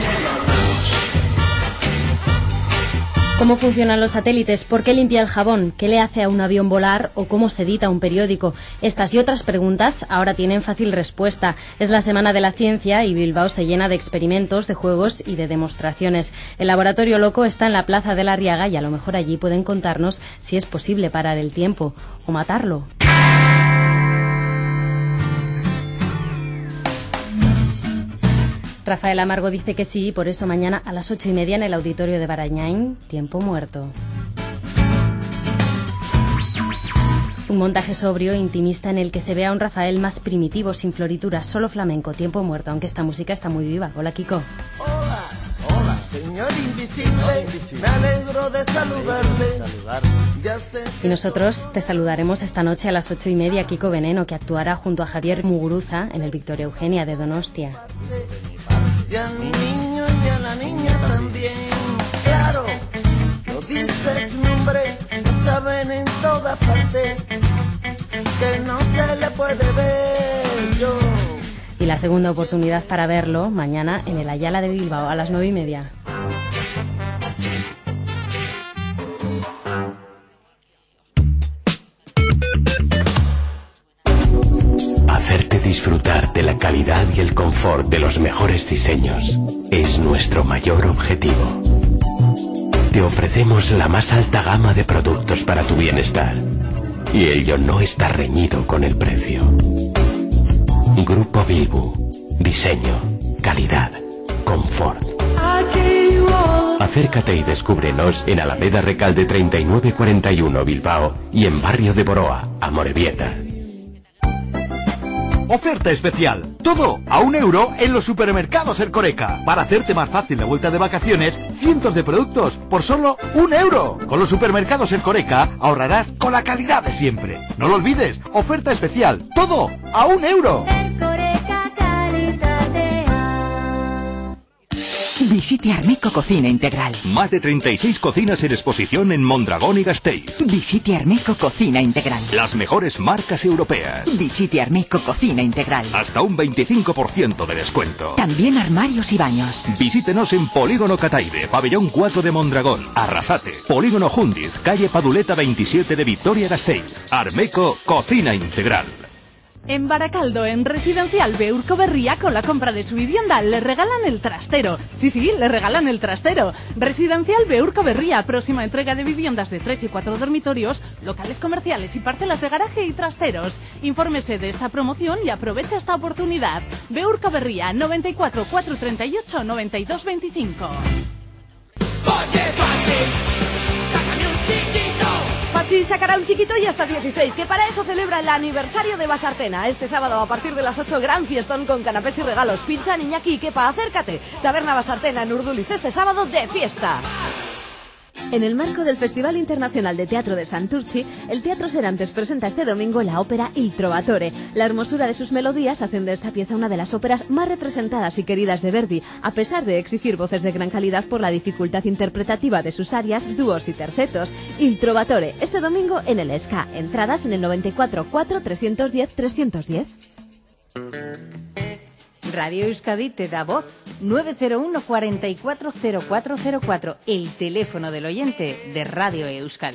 ¿Cómo funcionan los satélites? ¿Por qué limpia el jabón? ¿Qué le hace a un avión volar? ¿O cómo se edita un periódico? Estas y otras preguntas ahora tienen fácil respuesta. Es la Semana de la Ciencia y Bilbao se llena de experimentos, de juegos y de demostraciones. El Laboratorio Loco está en la Plaza de la Arriaga y a lo mejor allí pueden contarnos si es posible parar el tiempo o matarlo. Rafael Amargo dice que sí, y por eso mañana a las 8:30 en el auditorio de Barañáin, Tiempo Muerto. Un montaje sobrio, intimista, en el que se ve a un Rafael más primitivo, sin florituras, solo flamenco, Tiempo Muerto, aunque esta música está muy viva. Hola, Kiko. Hola, señor invisible, me alegro de saludarle. Y nosotros te saludaremos esta noche a las 8:30, Kiko Veneno, que actuará junto a Javier Muguruza en el Victoria Eugenia de Donostia. Y al niño y a la niña también, claro, lo dice su nombre, saben en todas partes que no se le puede ver yo. Y la segunda oportunidad para verlo mañana en el Ayala de Bilbao a las 9:30. Hacerte disfrutar de la calidad y el confort de los mejores diseños es nuestro mayor objetivo. Te ofrecemos la más alta gama de productos para tu bienestar y ello no está reñido con el precio. Grupo Bilbu. Diseño, calidad, confort. Acércate y descúbrenos en Alameda Recalde 3941 Bilbao y en Barrio de Boroa, Amorebieta. Oferta especial. Todo a €1 en los supermercados Ercoreca. Para hacerte más fácil la vuelta de vacaciones, cientos de productos por solo €1. Con los supermercados Ercoreca ahorrarás con la calidad de siempre. No lo olvides, oferta especial. Todo a €1. Visite Armeco Cocina Integral. Más de 36 cocinas en exposición en Mondragón y Gasteiz. Visite Armeco Cocina Integral. Las mejores marcas europeas. Visite Armeco Cocina Integral. Hasta un 25% de descuento. También armarios y baños. Visítenos en Polígono Cataire, Pabellón 4 de Mondragón, Arrasate. Polígono Jundiz, calle Paduleta 27 de Vitoria-Gasteiz. Armeco Cocina Integral. En Baracaldo, en Residencial Beurco Berría, con la compra de su vivienda, le regalan el trastero. Sí, le regalan el trastero. Residencial Beurco Berría, próxima entrega de viviendas de 3 y 4 dormitorios, locales comerciales y parcelas de garaje y trasteros. Infórmese de esta promoción y aproveche esta oportunidad. Beurco Berría, 94 438 92 25. Pachi sacará un chiquito y hasta 16, que para eso celebra el aniversario de Basartena. Este sábado a partir de las 8, gran fiestón con canapés y regalos. Pincha, Iñaki y Kepa, acércate. Taberna Basartena en Urduliz este sábado de fiesta. En el marco del Festival Internacional de Teatro de Santurchi, el Teatro Serantes presenta este domingo la ópera Il Trovatore. La hermosura de sus melodías hacen de esta pieza una de las óperas más representadas y queridas de Verdi, a pesar de exigir voces de gran calidad por la dificultad interpretativa de sus arias, dúos y tercetos. Il Trovatore, este domingo en el SK. Entradas en el 94 4 310 310. Radio Euskadi te da voz. 901 440404, el teléfono del oyente de Radio Euskadi.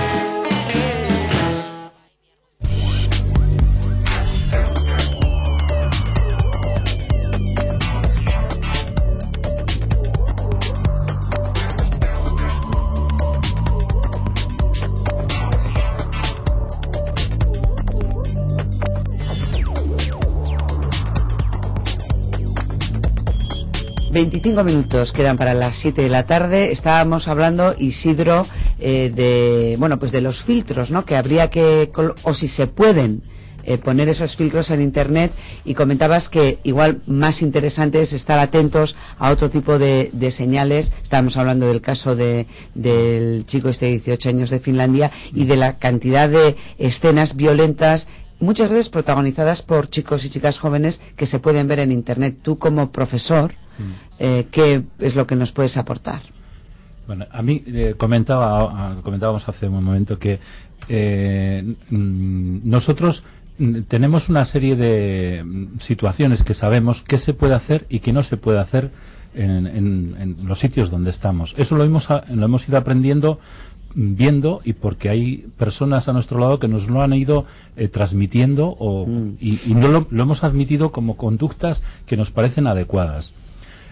...25 quedan para las 7 de la tarde. Estábamos hablando, Isidro, de los filtros, ¿no? Que habría que, o si se pueden poner esos filtros en Internet, y comentabas que igual más interesante es estar atentos a otro tipo de señales. Estábamos hablando del caso del chico de 18 años de Finlandia y de la cantidad de escenas violentas, muchas veces protagonizadas por chicos y chicas jóvenes, que se pueden ver en Internet. Tú, como profesor, ¿qué es lo que nos puedes aportar? Bueno, a mí comentábamos hace un momento que nosotros tenemos una serie de situaciones que sabemos qué se puede hacer y qué no se puede hacer en los sitios donde estamos. Eso lo hemos ido aprendiendo, viendo, y porque hay personas a nuestro lado que nos lo han ido transmitiendo y no lo hemos admitido como conductas que nos parecen adecuadas.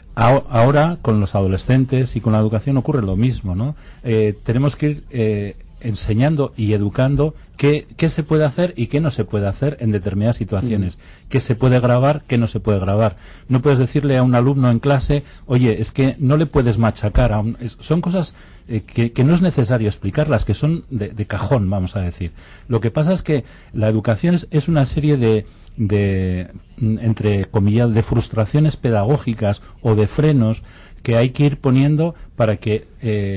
Ahora, con los adolescentes y con la educación ocurre lo mismo, ¿no? Tenemos que ir enseñando y educando qué se puede hacer y qué no se puede hacer en determinadas situaciones, qué se puede grabar, qué no se puede grabar. No puedes decirle a un alumno en clase, oye, es que no le puedes machacar son cosas que no es necesario explicarlas, que son de cajón, vamos a decir. Lo que pasa es que la educación es una serie de entre comillas, de frustraciones pedagógicas o de frenos que hay que ir poniendo para que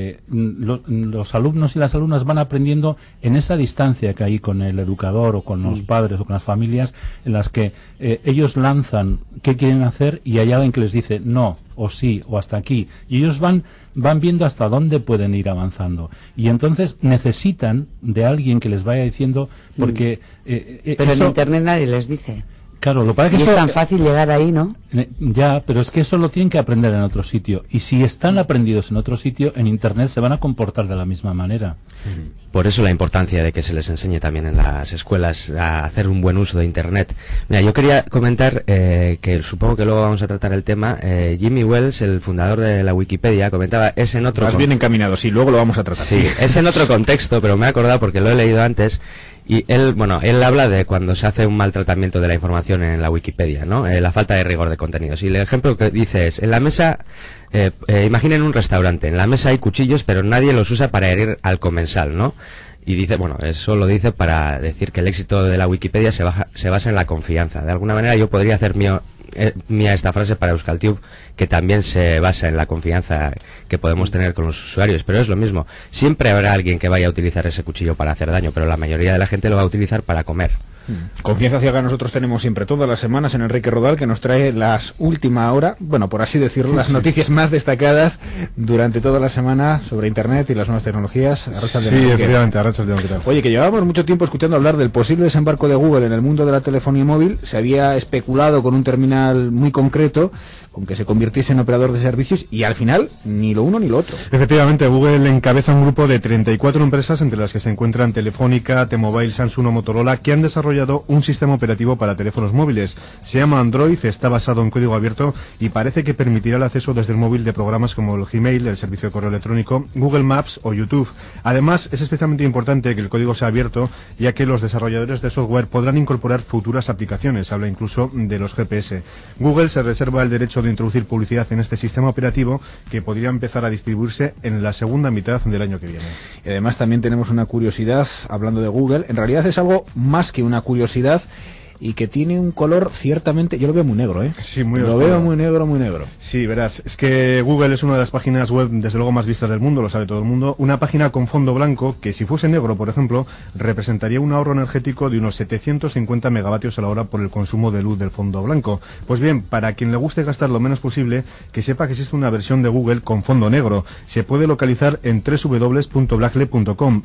los alumnos y las alumnas van aprendiendo en esa distancia que hay con el educador o con los padres o con las familias, en las que ellos lanzan qué quieren hacer y hay alguien que les dice no, o sí, o hasta aquí, y ellos van viendo hasta dónde pueden ir avanzando, y entonces necesitan de alguien que les vaya diciendo, porque pero en internet nadie les dice. Claro, lo que y es tan fácil llegar ahí, ¿no? Ya, pero es que eso lo tienen que aprender en otro sitio. Y si están aprendidos en otro sitio, en Internet se van a comportar de la misma manera. Por eso la importancia de que se les enseñe también en las escuelas a hacer un buen uso de Internet. Mira, yo quería comentar, que supongo que luego vamos a tratar el tema, Jimmy Wales, el fundador de la Wikipedia, comentaba, es en otro... Más bien encaminado, sí, luego lo vamos a tratar. Sí, es en otro contexto, pero me he acordado porque lo he leído antes. Y él habla de cuando se hace un mal tratamiento de la información en la Wikipedia, ¿no? La falta de rigor de contenidos. Y el ejemplo que dice es, en la mesa, imaginen un restaurante, en la mesa hay cuchillos, pero nadie los usa para herir al comensal, ¿no? Y dice, eso lo dice para decir que el éxito de la Wikipedia se basa en la confianza. De alguna manera yo podría hacer mía esta frase para Euskaltube, que también se basa en la confianza que podemos tener con los usuarios, pero es lo mismo. Siempre habrá alguien que vaya a utilizar ese cuchillo para hacer daño, pero la mayoría de la gente lo va a utilizar para comer. Confianza ciega nosotros tenemos siempre, todas las semanas, en Enrique Rodal, que nos trae las última hora, por así decirlo, las noticias más destacadas durante toda la semana sobre Internet y las nuevas tecnologías. Efectivamente, ¿qué tal? Oye, que llevábamos mucho tiempo escuchando hablar del posible desembarco de Google en el mundo de la telefonía móvil. Se había especulado con un terminal muy concreto, con que se convirtiese en operador de servicios, y al final ni lo uno ni lo otro. Efectivamente, Google encabeza un grupo de 34 empresas, entre las que se encuentran Telefónica, T-Mobile, Samsung o Motorola, que han desarrollado un sistema operativo para teléfonos móviles. Se llama Android, está basado en código abierto y parece que permitirá el acceso desde el móvil de programas como el Gmail, el servicio de correo electrónico, Google Maps o YouTube. Además, es especialmente importante que el código sea abierto, ya que los desarrolladores de software podrán incorporar futuras aplicaciones. Habla incluso de los GPS. Google se reserva el derecho de introducir publicidad en este sistema operativo, que podría empezar a distribuirse en la segunda mitad del año que viene. Y además también tenemos una curiosidad, hablando de Google. En realidad es algo más que una curiosidad, y que tiene un color ciertamente, yo lo veo muy negro, Sí, muy oscuro. Lo veo muy negro. Sí, verás, es que Google es una de las páginas web desde luego más vistas del mundo, lo sabe todo el mundo. Una página con fondo blanco que, si fuese negro, por ejemplo, representaría un ahorro energético de unos 750 megavatios a la hora por el consumo de luz del fondo blanco. Pues bien, para quien le guste gastar lo menos posible, que sepa que existe una versión de Google con fondo negro. Se puede localizar en www.blackle.com,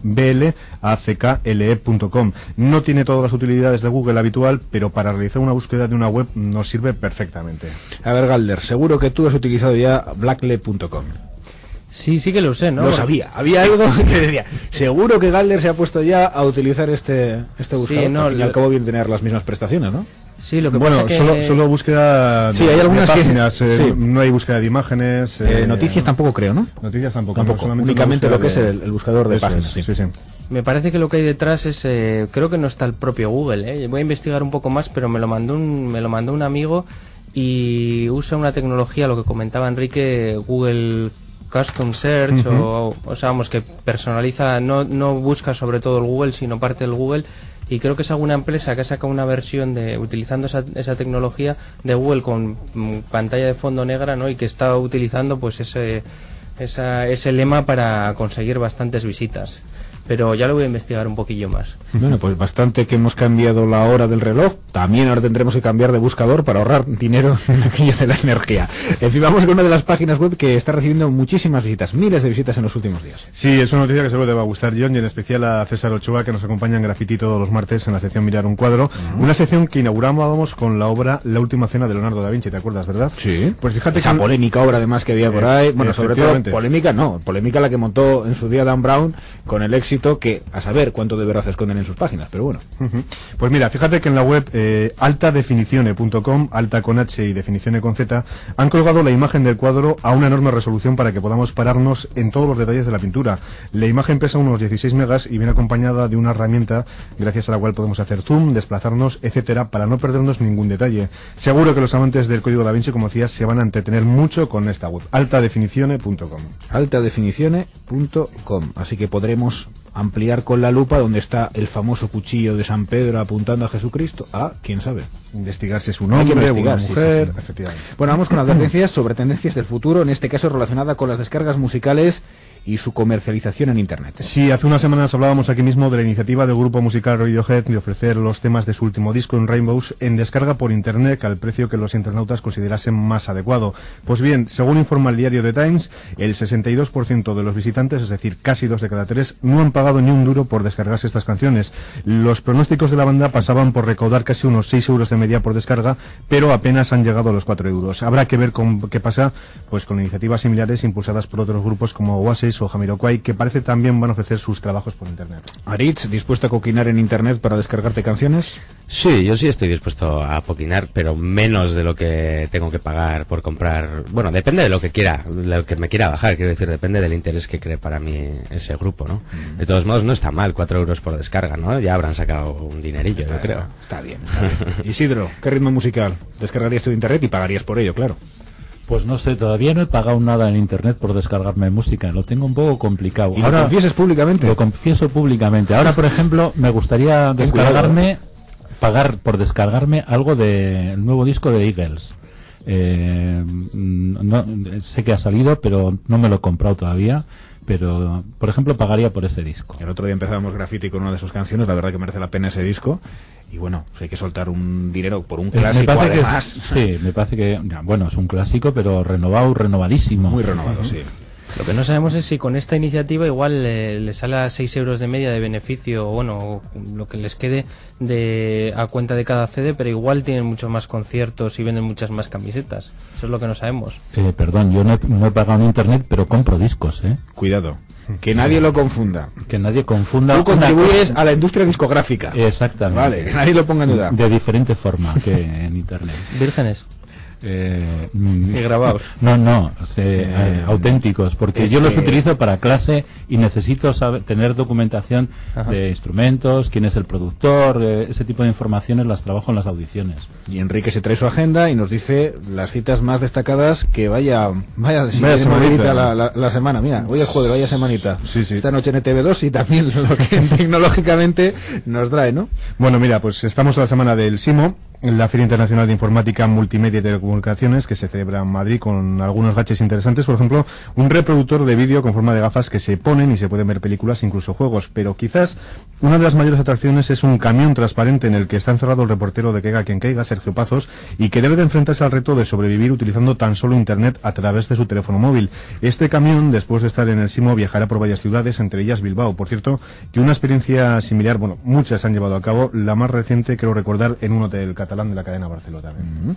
blackle.com. No tiene todas las utilidades de Google habitual, pero para realizar una búsqueda de una web nos sirve perfectamente. A ver, Galder, seguro que tú has utilizado ya blackle.com. Sí que lo sé, ¿no? Lo sabía, había algo que decía, seguro que Galder se ha puesto ya a utilizar este buscador, sí, no, al fin y al cabo bien tener las mismas prestaciones, ¿no? Sí, lo que pasa es que... solo búsqueda de, hay algunas de páginas, que, no hay búsqueda de imágenes. Noticias tampoco creo, ¿no? Noticias tampoco. Únicamente lo que es el buscador de páginas. Sí. Me parece que lo que hay detrás es, creo que no está el propio Google, Voy a investigar un poco más, pero me lo mandó un amigo, y usa una tecnología, lo que comentaba Enrique, Google Custom Search, o sea, vamos, que personaliza, no busca sobre todo el Google, sino parte del Google. Y creo que es alguna empresa que ha sacado una versión utilizando esa tecnología de Google con pantalla de fondo negra, ¿no? Y que está utilizando pues ese lema para conseguir bastantes visitas. Pero ya lo voy a investigar un poquillo más. Bueno, pues bastante que hemos cambiado la hora del reloj. También ahora tendremos que cambiar de buscador para ahorrar dinero en aquello de la energía. En fin, vamos con una de las páginas web que está recibiendo muchísimas visitas, miles de visitas en los últimos días. Sí, es una noticia que seguro te va a gustar, John, y en especial a César Ochoa, que nos acompaña en Graffiti todos los martes en la sección Mirar un cuadro. Una sección que inaugurábamos con la obra La última cena de Leonardo da Vinci, ¿te acuerdas, verdad? Sí. Pues fíjate esa polémica obra además que había por ahí. Bueno, sobre todo polémica la que montó en su día Dan Brown con el éxito que, a saber cuánto de verdad se esconden en sus páginas, pero bueno. Pues mira, fíjate que en la web altadefinizione.com, alta con H y definizione con Z, han colgado la imagen del cuadro a una enorme resolución para que podamos pararnos en todos los detalles de la pintura. La imagen pesa unos 16 megas y viene acompañada de una herramienta gracias a la cual podemos hacer zoom, desplazarnos, etcétera, para no perdernos ningún detalle. Seguro que los amantes del código Da Vinci, como decías, se van a entretener mucho con esta web, altadefinizione.com. altadefinizione.com. Así que podremos ampliar con la lupa donde está el famoso cuchillo de San Pedro apuntando a Jesucristo. Quién sabe. Investigar si es un hombre o una mujer. Sí, efectivamente. Bueno, vamos con advertencias sobre tendencias del futuro, en este caso relacionada con las descargas musicales y su comercialización en Internet. Sí, hace unas semanas hablábamos aquí mismo de la iniciativa del grupo musical Radiohead de ofrecer los temas de su último disco, en Rainbows, en descarga por Internet al precio que los internautas considerasen más adecuado. Pues bien, según informa el diario The Times, el 62% de los visitantes, es decir, casi 2 de cada 3, no han pagado ni un duro por descargarse estas canciones. Los pronósticos de la banda pasaban por recaudar casi unos 6 euros de media por descarga, pero apenas han llegado a los 4 euros. Habrá que ver qué pasa pues con iniciativas similares impulsadas por otros grupos como Oasis o Jamiroquai, que parece también van a ofrecer sus trabajos por Internet. Aritz, ¿dispuesto a coquinar en Internet para descargarte canciones? Sí, yo sí estoy dispuesto a coquinar, pero menos de lo que tengo que pagar por comprar. Bueno, depende de lo que quiera, lo que me quiera bajar, quiero decir, depende del interés que cree para mí ese grupo, ¿no? De todos modos, no está mal 4 euros por descarga, ¿no? Ya habrán sacado un dinerillo, yo creo. Está bien. Isidro, ¿qué ritmo musical descargarías tú de Internet y pagarías por ello, claro? Pues no sé, todavía no he pagado nada en Internet por descargarme música, lo tengo un poco complicado. ¿Y ahora, lo confieses públicamente? Lo confieso públicamente. Ahora, por ejemplo, me gustaría pagar por descargarme algo del nuevo disco de Eagles. No, sé que ha salido, pero no me lo he comprado todavía. Pero, por ejemplo, pagaría por ese disco. El otro día empezábamos Graffiti con una de sus canciones, la verdad que merece la pena ese disco. Y bueno, pues hay que soltar un dinero por un clásico además. Sí, me parece que, bueno, es un clásico, pero renovadísimo. Muy renovado, sí. Lo que no sabemos es si con esta iniciativa igual le sale a 6 euros de media de beneficio, o bueno, lo que les quede a cuenta de cada CD, pero igual tienen muchos más conciertos y venden muchas más camisetas. Eso es lo que no sabemos. Perdón, yo no he pagado en Internet, pero compro discos, Cuidado. Que nadie lo confunda. Que nadie confunda. Tú contribuyes a la industria discográfica. Exactamente. Vale, que nadie lo ponga en duda. De diferente forma que en Internet. Vírgenes. Y grabados. No, auténticos, porque yo los utilizo para clase y necesito tener documentación de instrumentos, quién es el productor, ese tipo de informaciones las trabajo en las audiciones. Y Enrique se trae su agenda y nos dice las citas más destacadas, que vaya semanita la semana. Mira, hoy es jueves, vaya semanita. Sí. Esta noche en ETV2 y también lo que tecnológicamente nos trae, ¿no? Bueno, mira, pues estamos en la semana del SIMO, la Feria Internacional de Informática, Multimedia y Telecomunicaciones, que se celebra en Madrid con algunos gadgets interesantes. Por ejemplo, un reproductor de vídeo con forma de gafas que se ponen y se pueden ver películas, incluso juegos. Pero quizás una de las mayores atracciones es un camión transparente en el que está encerrado el reportero de Caiga quien caiga, Sergio Pazos, y que debe de enfrentarse al reto de sobrevivir utilizando tan solo Internet a través de su teléfono móvil. Este camión, después de estar en el SIMO, viajará por varias ciudades, entre ellas Bilbao. Por cierto, que una experiencia similar, bueno, muchas se han llevado a cabo. La más reciente, creo recordar, en un hotel catalán de la cadena Barcelona.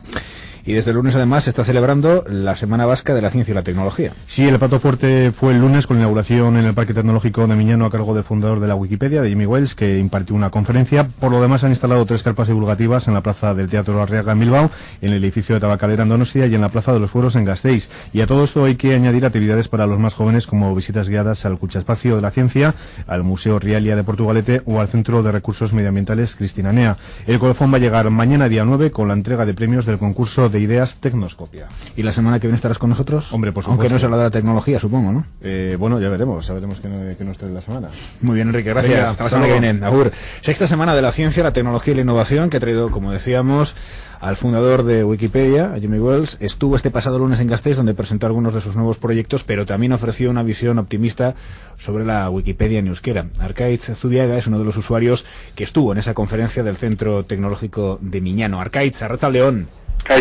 Y desde el lunes además se está celebrando la Semana Vasca de la Ciencia y la Tecnología. Sí, el plato fuerte fue el lunes con la inauguración en el Parque Tecnológico de Miñano a cargo del fundador de la Wikipedia, de Jimmy Wales, que impartió una conferencia. Por lo demás han instalado 3 carpas divulgativas en la plaza del Teatro Arriaga en Bilbao, en el edificio de Tabacalera en Donostia y en la plaza de los Fueros en Gasteiz. Y a todo esto hay que añadir actividades para los más jóvenes, como visitas guiadas al Cuchaspacio de la Ciencia, al Museo Rialia de Portugalete o al Centro de Recursos Medioambientales Cristina Nea. El colofón va a llegar mañana día 9 con la entrega de premios del concurso de ideas Tecnoscopia. ¿Y la semana que viene estarás con nosotros? Hombre, por supuesto. Aunque no se habla de la tecnología, supongo, ¿no? Bueno, ya veremos que nos trae la semana. Muy bien, Enrique, gracias. Venga, hasta la semana que viene. Agur. Sexta semana de la ciencia, la tecnología y la innovación, que ha traído, como decíamos, al fundador de Wikipedia, a Jimmy Wales. Estuvo este pasado lunes en Gasteiz, donde presentó algunos de sus nuevos proyectos, pero también ofreció una visión optimista sobre la Wikipedia en euskera. Arkaitz Zubiaga es uno de los usuarios que estuvo en esa conferencia del Centro Tecnológico de Miñano. Arkaitz, arratsaldeon.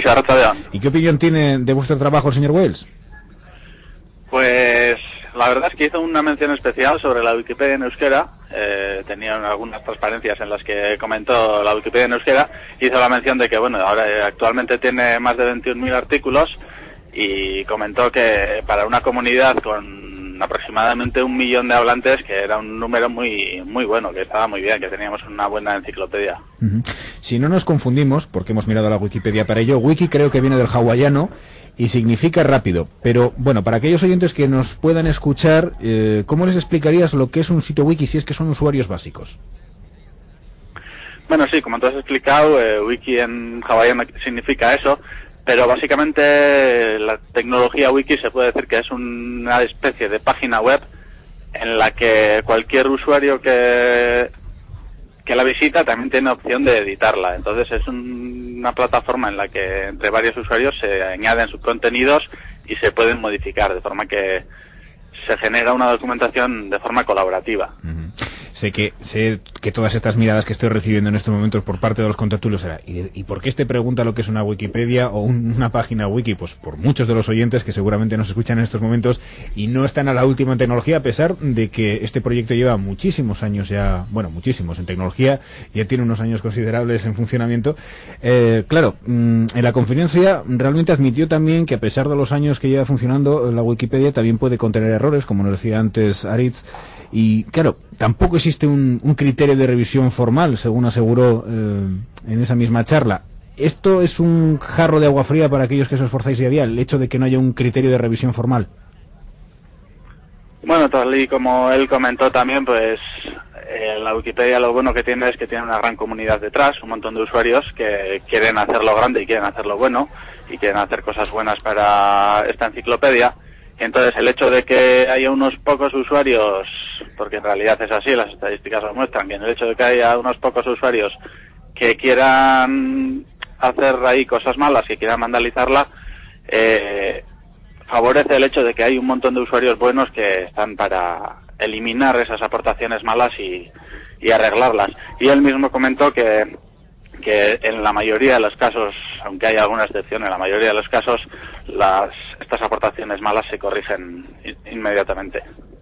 ¿Y qué opinión tiene de vuestro trabajo el señor Wales? Pues la verdad es que hizo una mención especial sobre la Wikipedia en euskera. Tenían algunas transparencias en las que comentó la Wikipedia en euskera. Hizo la mención de que, bueno, ahora actualmente tiene más de 21.000 artículos y comentó que para una comunidad con con aproximadamente 1 millón de hablantes, que era un número muy muy bueno, que estaba muy bien, que teníamos una buena enciclopedia. Si no nos confundimos, porque hemos mirado la Wikipedia para ello, wiki creo que viene del hawaiano y significa rápido. Pero bueno, para aquellos oyentes que nos puedan escuchar, ¿cómo les explicarías lo que es un sitio wiki si es que son usuarios básicos? Bueno, sí, como tú has explicado, wiki en hawaiano significa eso, pero básicamente la tecnología wiki se puede decir que es una especie de página web en la que cualquier usuario que la visita también tiene opción de editarla. Entonces es una plataforma en la que entre varios usuarios se añaden sus contenidos y se pueden modificar, de forma que se genera una documentación de forma colaborativa. Sé que todas estas miradas que estoy recibiendo en estos momentos por parte de los contertulios será ¿y por qué este pregunta lo que es una Wikipedia o una página wiki? Pues por muchos de los oyentes que seguramente nos escuchan en estos momentos y no están a la última en tecnología, a pesar de que este proyecto lleva muchísimos años ya, bueno, muchísimos en tecnología, ya tiene unos años considerables en funcionamiento. Claro, en la conferencia realmente admitió también que a pesar de los años que lleva funcionando, la Wikipedia también puede contener errores, como nos decía antes Aritz. Y claro, tampoco existe un criterio de revisión formal, según aseguró en esa misma charla. ¿Esto es un jarro de agua fría para aquellos que os esforzáis día a día, el hecho de que no haya un criterio de revisión formal? Bueno, tal y como él comentó también, pues la Wikipedia lo bueno que tiene es que tiene una gran comunidad detrás, un montón de usuarios que quieren hacerlo grande y quieren hacerlo bueno y quieren hacer cosas buenas para esta enciclopedia. Entonces, el hecho de que haya unos pocos usuarios, porque en realidad es así, las estadísticas lo muestran, que en el hecho de que haya unos pocos usuarios que quieran hacer ahí cosas malas, que quieran vandalizarla, favorece el hecho de que hay un montón de usuarios buenos que están para eliminar esas aportaciones malas y arreglarlas. Y él mismo comentó que en la mayoría de los casos, aunque hay alguna excepción, en la mayoría de los casos estas aportaciones malas se corrigen inmediatamente.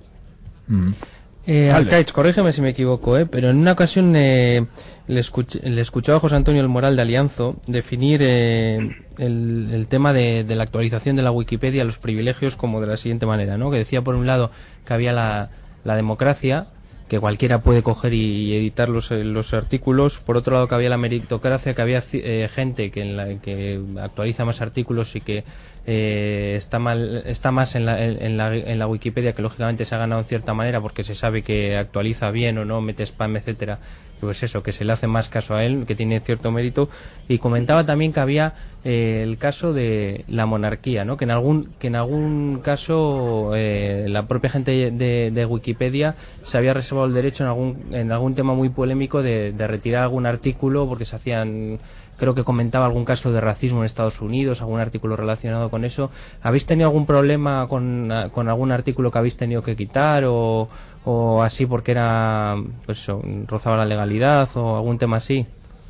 Arcaich, corrígeme si me equivoco, pero en una ocasión le escuchaba a José Antonio El Moral de Alianzo definir el tema de la actualización de la Wikipedia, los privilegios, como de la siguiente manera, ¿no? Que decía por un lado que había la democracia, que cualquiera puede coger y editar los artículos. Por otro lado, que había la meritocracia, que había gente que actualiza más artículos y que está más en la Wikipedia, que lógicamente se ha ganado en cierta manera porque se sabe que actualiza bien o no, mete spam, etcétera. Pues eso, que se le hace más caso a él, que tiene cierto mérito. Y comentaba también que había el caso de la monarquía, ¿no? Que en algún caso la propia gente de Wikipedia se había reservado el derecho en algún tema muy polémico de retirar algún artículo porque se hacían, creo que comentaba algún caso de racismo en Estados Unidos, algún artículo relacionado con eso. ¿Habéis tenido algún problema con algún artículo que habéis tenido que quitar o así porque era, pues, rozaba la legalidad o algún tema así?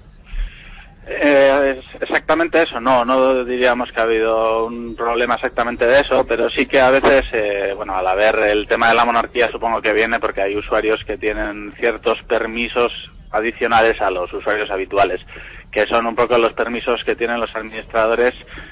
Exactamente eso, no diríamos que ha habido un problema exactamente de eso, pero sí que a veces, al haber el tema de la monarquía, supongo que viene porque hay usuarios que tienen ciertos permisos adicionales a los usuarios habituales, que son un poco los permisos que tienen los administradores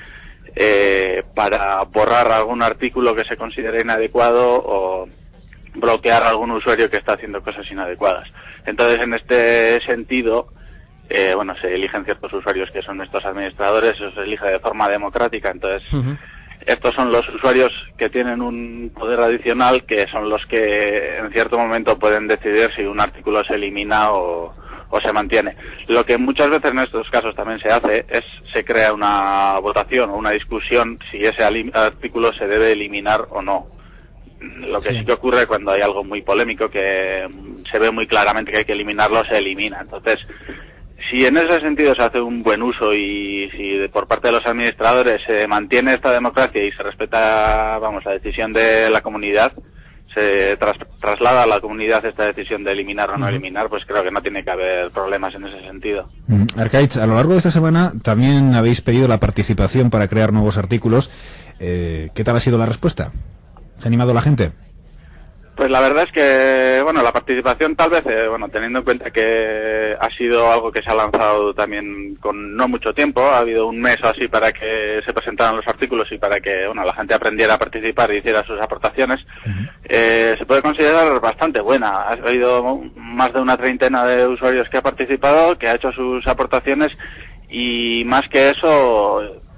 para borrar algún artículo que se considere inadecuado o bloquear a algún usuario que está haciendo cosas inadecuadas. Entonces, en este sentido, se eligen ciertos usuarios que son estos administradores, eso se elige de forma democrática. Entonces, estos son los usuarios que tienen un poder adicional, que son los que en cierto momento pueden decidir si un artículo se elimina o se mantiene. Lo que muchas veces en estos casos también se hace es se crea una votación o una discusión si ese artículo se debe eliminar o no. Lo que sí que ocurre cuando hay algo muy polémico que se ve muy claramente que hay que eliminarlo, se elimina. Entonces, si en ese sentido se hace un buen uso y si por parte de los administradores se mantiene esta democracia y se respeta, la decisión de la comunidad, se traslada a la comunidad esta decisión de eliminar o no eliminar, pues creo que no tiene que haber problemas en ese sentido. Arcaich, a lo largo de esta semana también habéis pedido la participación para crear nuevos artículos. ¿Qué tal ha sido la respuesta? ¿Se ha animado la gente? Pues la verdad es que, bueno, la participación tal vez, teniendo en cuenta que ha sido algo que se ha lanzado también con no mucho tiempo, ha habido un mes o así para que se presentaran los artículos y para que, la gente aprendiera a participar y hiciera sus aportaciones, se puede considerar bastante buena. Ha habido más de una treintena de usuarios que ha participado, que ha hecho sus aportaciones, y más que eso,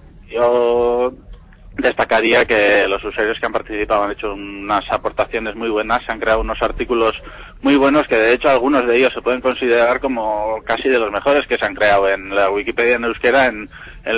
yo destacaría que los usuarios que han participado han hecho unas aportaciones muy buenas, se han creado unos artículos muy buenos que de hecho algunos de ellos se pueden considerar como casi de los mejores que se han creado en la Wikipedia en euskera en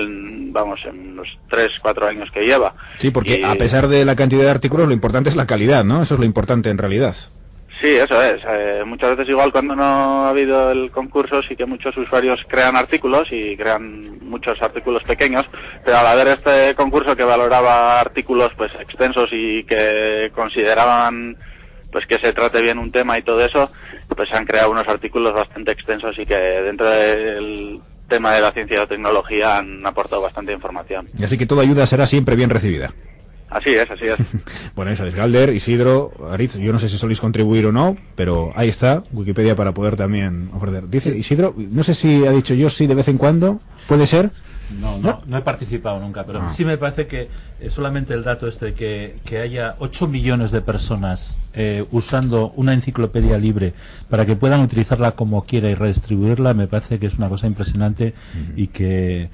los 3-4 años que lleva. Sí, porque a pesar de la cantidad de artículos, lo importante es la calidad, ¿no? Eso es lo importante en realidad. Sí, eso es. Muchas veces igual cuando no ha habido el concurso sí que muchos usuarios crean artículos y crean muchos artículos pequeños, pero al haber este concurso que valoraba artículos pues extensos y que consideraban pues que se trate bien un tema y todo eso, pues han creado unos artículos bastante extensos y que dentro del tema de la ciencia y la tecnología han aportado bastante información. Y así que toda ayuda será siempre bien recibida. Así es, así es. Bueno, eso es Galder, Isidro, Aritz, yo no sé si soléis contribuir o no, pero ahí está, Wikipedia para poder también ofrecer. Dice Isidro, no sé si ha dicho yo sí de vez en cuando, ¿puede ser? No he participado nunca, pero sí me parece que solamente el dato que haya 8 millones de personas usando una enciclopedia libre para que puedan utilizarla como quiera y redistribuirla, me parece que es una cosa impresionante y que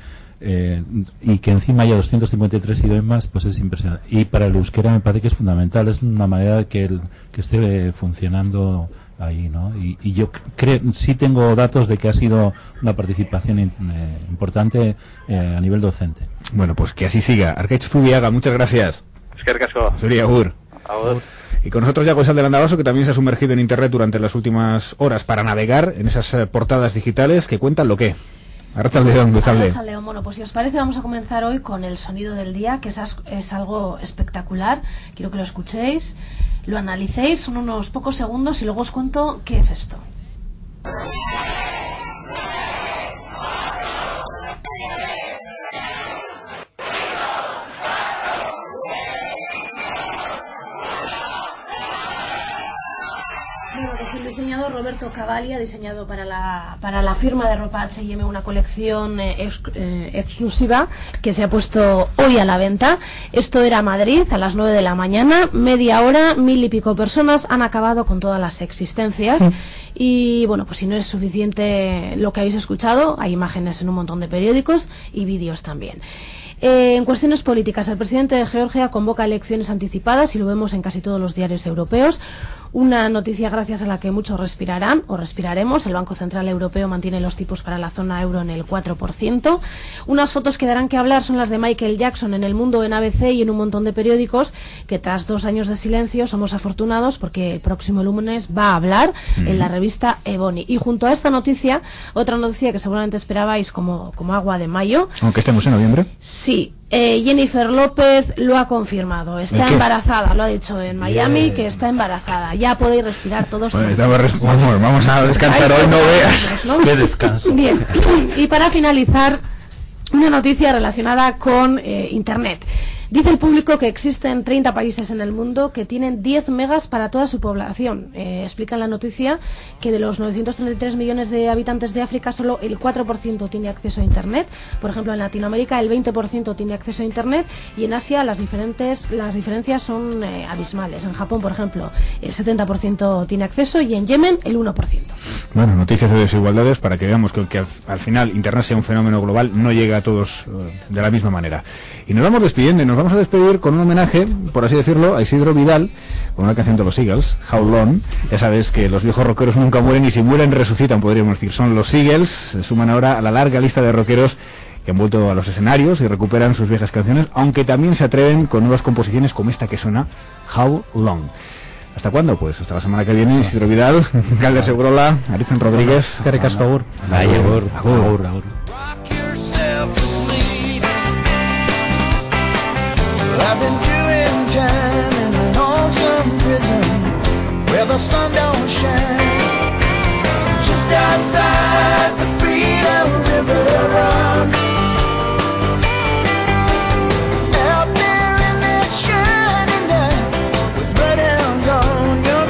encima haya 253 idiomas, pues es impresionante. Y para el euskera me parece que es fundamental, es una manera de que esté funcionando ahí, ¿no? Y yo sí tengo datos de que ha sido una participación importante a nivel docente. Bueno, pues que así siga. Arkaitz Zubiaga, muchas gracias. Eskerrik asko. Zuri agur. Agur. Y con nosotros ya Gonzalo de Landavaso, que también se ha sumergido en Internet durante las últimas horas para navegar en esas portadas digitales que cuentan lo que... Arratsaldeon, Arratsaldeon. Bueno, pues si os parece vamos a comenzar hoy con el sonido del día, que es algo espectacular. Quiero que lo escuchéis, lo analicéis, son unos pocos segundos y luego os cuento qué es esto. El diseñador Roberto Cavalli ha diseñado para la firma de ropa H&M una colección exclusiva que se ha puesto hoy a la venta. Esto era Madrid a las 9 de la mañana, media hora, 1000 y pico personas han acabado con todas las existencias. Y bueno, pues si no es suficiente lo que habéis escuchado, hay imágenes en un montón de periódicos y vídeos también. En cuestiones políticas, el presidente de Georgia convoca elecciones anticipadas y lo vemos en casi todos los diarios europeos. Una noticia gracias a la que muchos respirarán o respiraremos. El Banco Central Europeo mantiene los tipos para la zona euro en el 4%. Unas fotos que darán que hablar son las de Michael Jackson en El Mundo, en ABC y en un montón de periódicos, que tras 2 años de silencio somos afortunados porque el próximo lunes va a hablar en la revista Ebony. Y junto a esta noticia, otra noticia que seguramente esperabais como agua de mayo. Aunque estemos en noviembre. Sí. Jennifer López lo ha confirmado, está embarazada, lo ha dicho en Miami, que está embarazada. Ya podéis respirar todos. Bueno, vamos a descansar hoy, no veas. ¿no? Qué descanso. Bien, y para finalizar, una noticia relacionada con Internet. Dice el público que existen 30 países en el mundo que tienen 10 megas para toda su población. Explica en la noticia que de los 933 millones de habitantes de África, solo el 4% tiene acceso a Internet. Por ejemplo, en Latinoamérica el 20% tiene acceso a Internet y en Asia las diferencias son abismales. En Japón, por ejemplo, el 70% tiene acceso y en Yemen el 1%. Bueno, noticias de desigualdades para que veamos que al final Internet sea un fenómeno global, no llega a todos de la misma manera. Y nos vamos despidiendo y nos vamos a despedir con un homenaje, por así decirlo, a Isidro Vidal, con una canción de los Eagles, How Long. Ya sabes que los viejos rockeros nunca mueren y si mueren resucitan, podríamos decir. Son los Eagles, se suman ahora a la larga lista de rockeros que han vuelto a los escenarios y recuperan sus viejas canciones, aunque también se atreven con nuevas composiciones como esta que suena, How Long. ¿Hasta cuándo? Pues hasta la semana que viene. Isidro Vidal, Galder Segurola, Aritzen Rodríguez. Eskerrik asko, agur. Agur. I've been doing time in an awesome prison where the sun don't shine. Just outside the Freedom River runs. Out there in that shining night with bloodhounds on your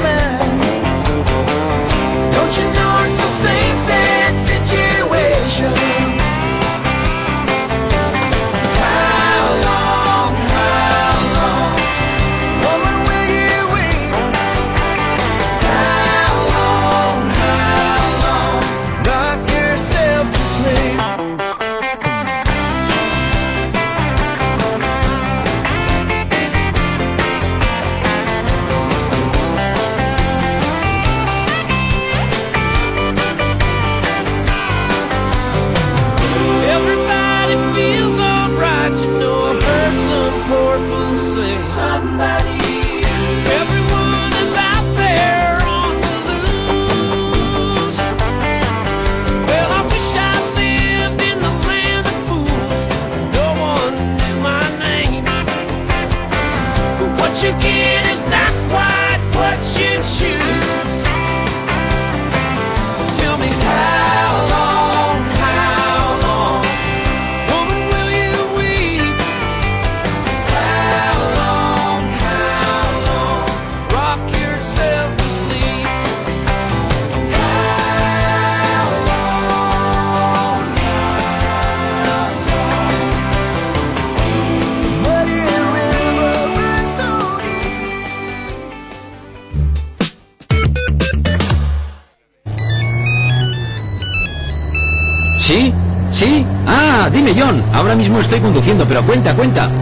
Perdona, dime John, ahora mismo estoy conduciendo, pero cuenta.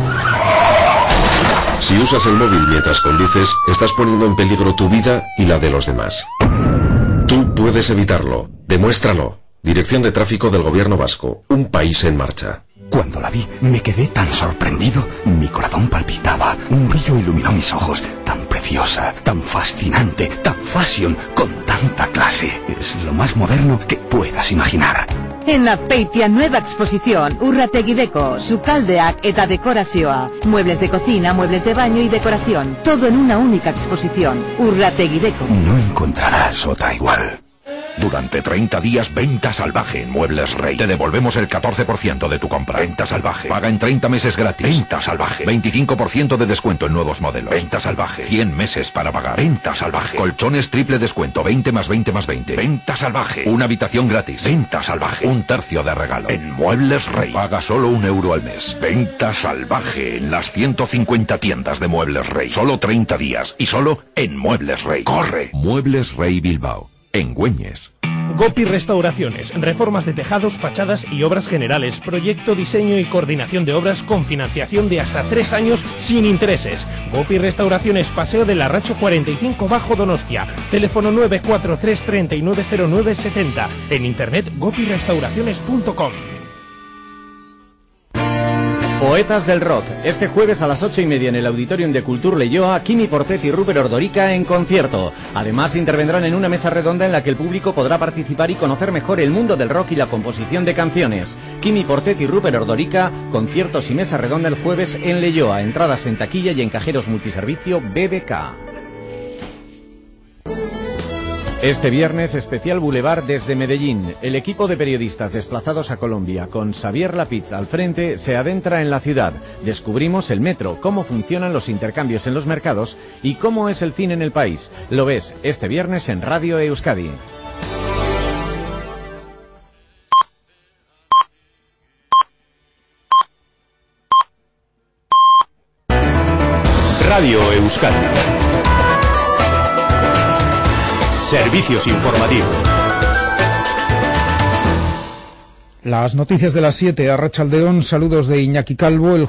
Si usas el móvil mientras conduces, estás poniendo en peligro tu vida y la de los demás. Tú puedes evitarlo. Demuéstralo. Dirección de Tráfico del Gobierno Vasco. Un país en marcha. Cuando la vi, me quedé tan sorprendido. Mi corazón palpitaba. Un brillo iluminó mis ojos. Tan preciosa, tan fascinante, tan fashion, con tanta clase. Es lo más moderno que puedas imaginar. En Azpeitia, nueva exposición, Urrategi Deco, sukaldeak eta dekorazioa. Muebles de cocina, muebles de baño y decoración. Todo en una única exposición. Urrategi Deco. No encontrarás otra igual. Durante 30 días, venta salvaje en Muebles Rey. Te devolvemos el 14% de tu compra. Venta salvaje. Paga en 30 meses gratis. Venta salvaje. 25% de descuento en nuevos modelos. Venta salvaje. 100 meses para pagar. Venta salvaje. Colchones triple descuento. 20 más 20 más 20. Venta salvaje. Una habitación gratis. Venta salvaje. Un tercio de regalo. En Muebles Rey. Paga solo €1 al mes. Venta salvaje en las 150 tiendas de Muebles Rey. Solo 30 días. Y solo en Muebles Rey. ¡Corre! Muebles Rey Bilbao. En Güeñes. Gopi Restauraciones, reformas de tejados, fachadas y obras generales, proyecto, diseño y coordinación de obras con financiación de hasta 3 años sin intereses. Gopi Restauraciones, Paseo del Larracho 45 Bajo Donostia, teléfono 943 390970, en internet gopirestauraciones.com. Poetas del Rock, este jueves a las 8:30 en el Auditorium de Cultur Leioa, Quimi Portet y Rupert Ordorica en concierto. Además intervendrán en una mesa redonda en la que el público podrá participar y conocer mejor el mundo del rock y la composición de canciones. Quimi Portet y Rupert Ordorica, conciertos y mesa redonda el jueves en Leioa, entradas en taquilla y en cajeros multiservicio BBK. Este viernes, especial Boulevard desde Medellín. El equipo de periodistas desplazados a Colombia, con Xavier Lapitz al frente, se adentra en la ciudad. Descubrimos el metro, cómo funcionan los intercambios en los mercados y cómo es el cine en el país. Lo ves este viernes en Radio Euskadi. Radio Euskadi. Servicios informativos. Las noticias de las 7 a Arratsaldeon, saludos de Iñaki Calvo. El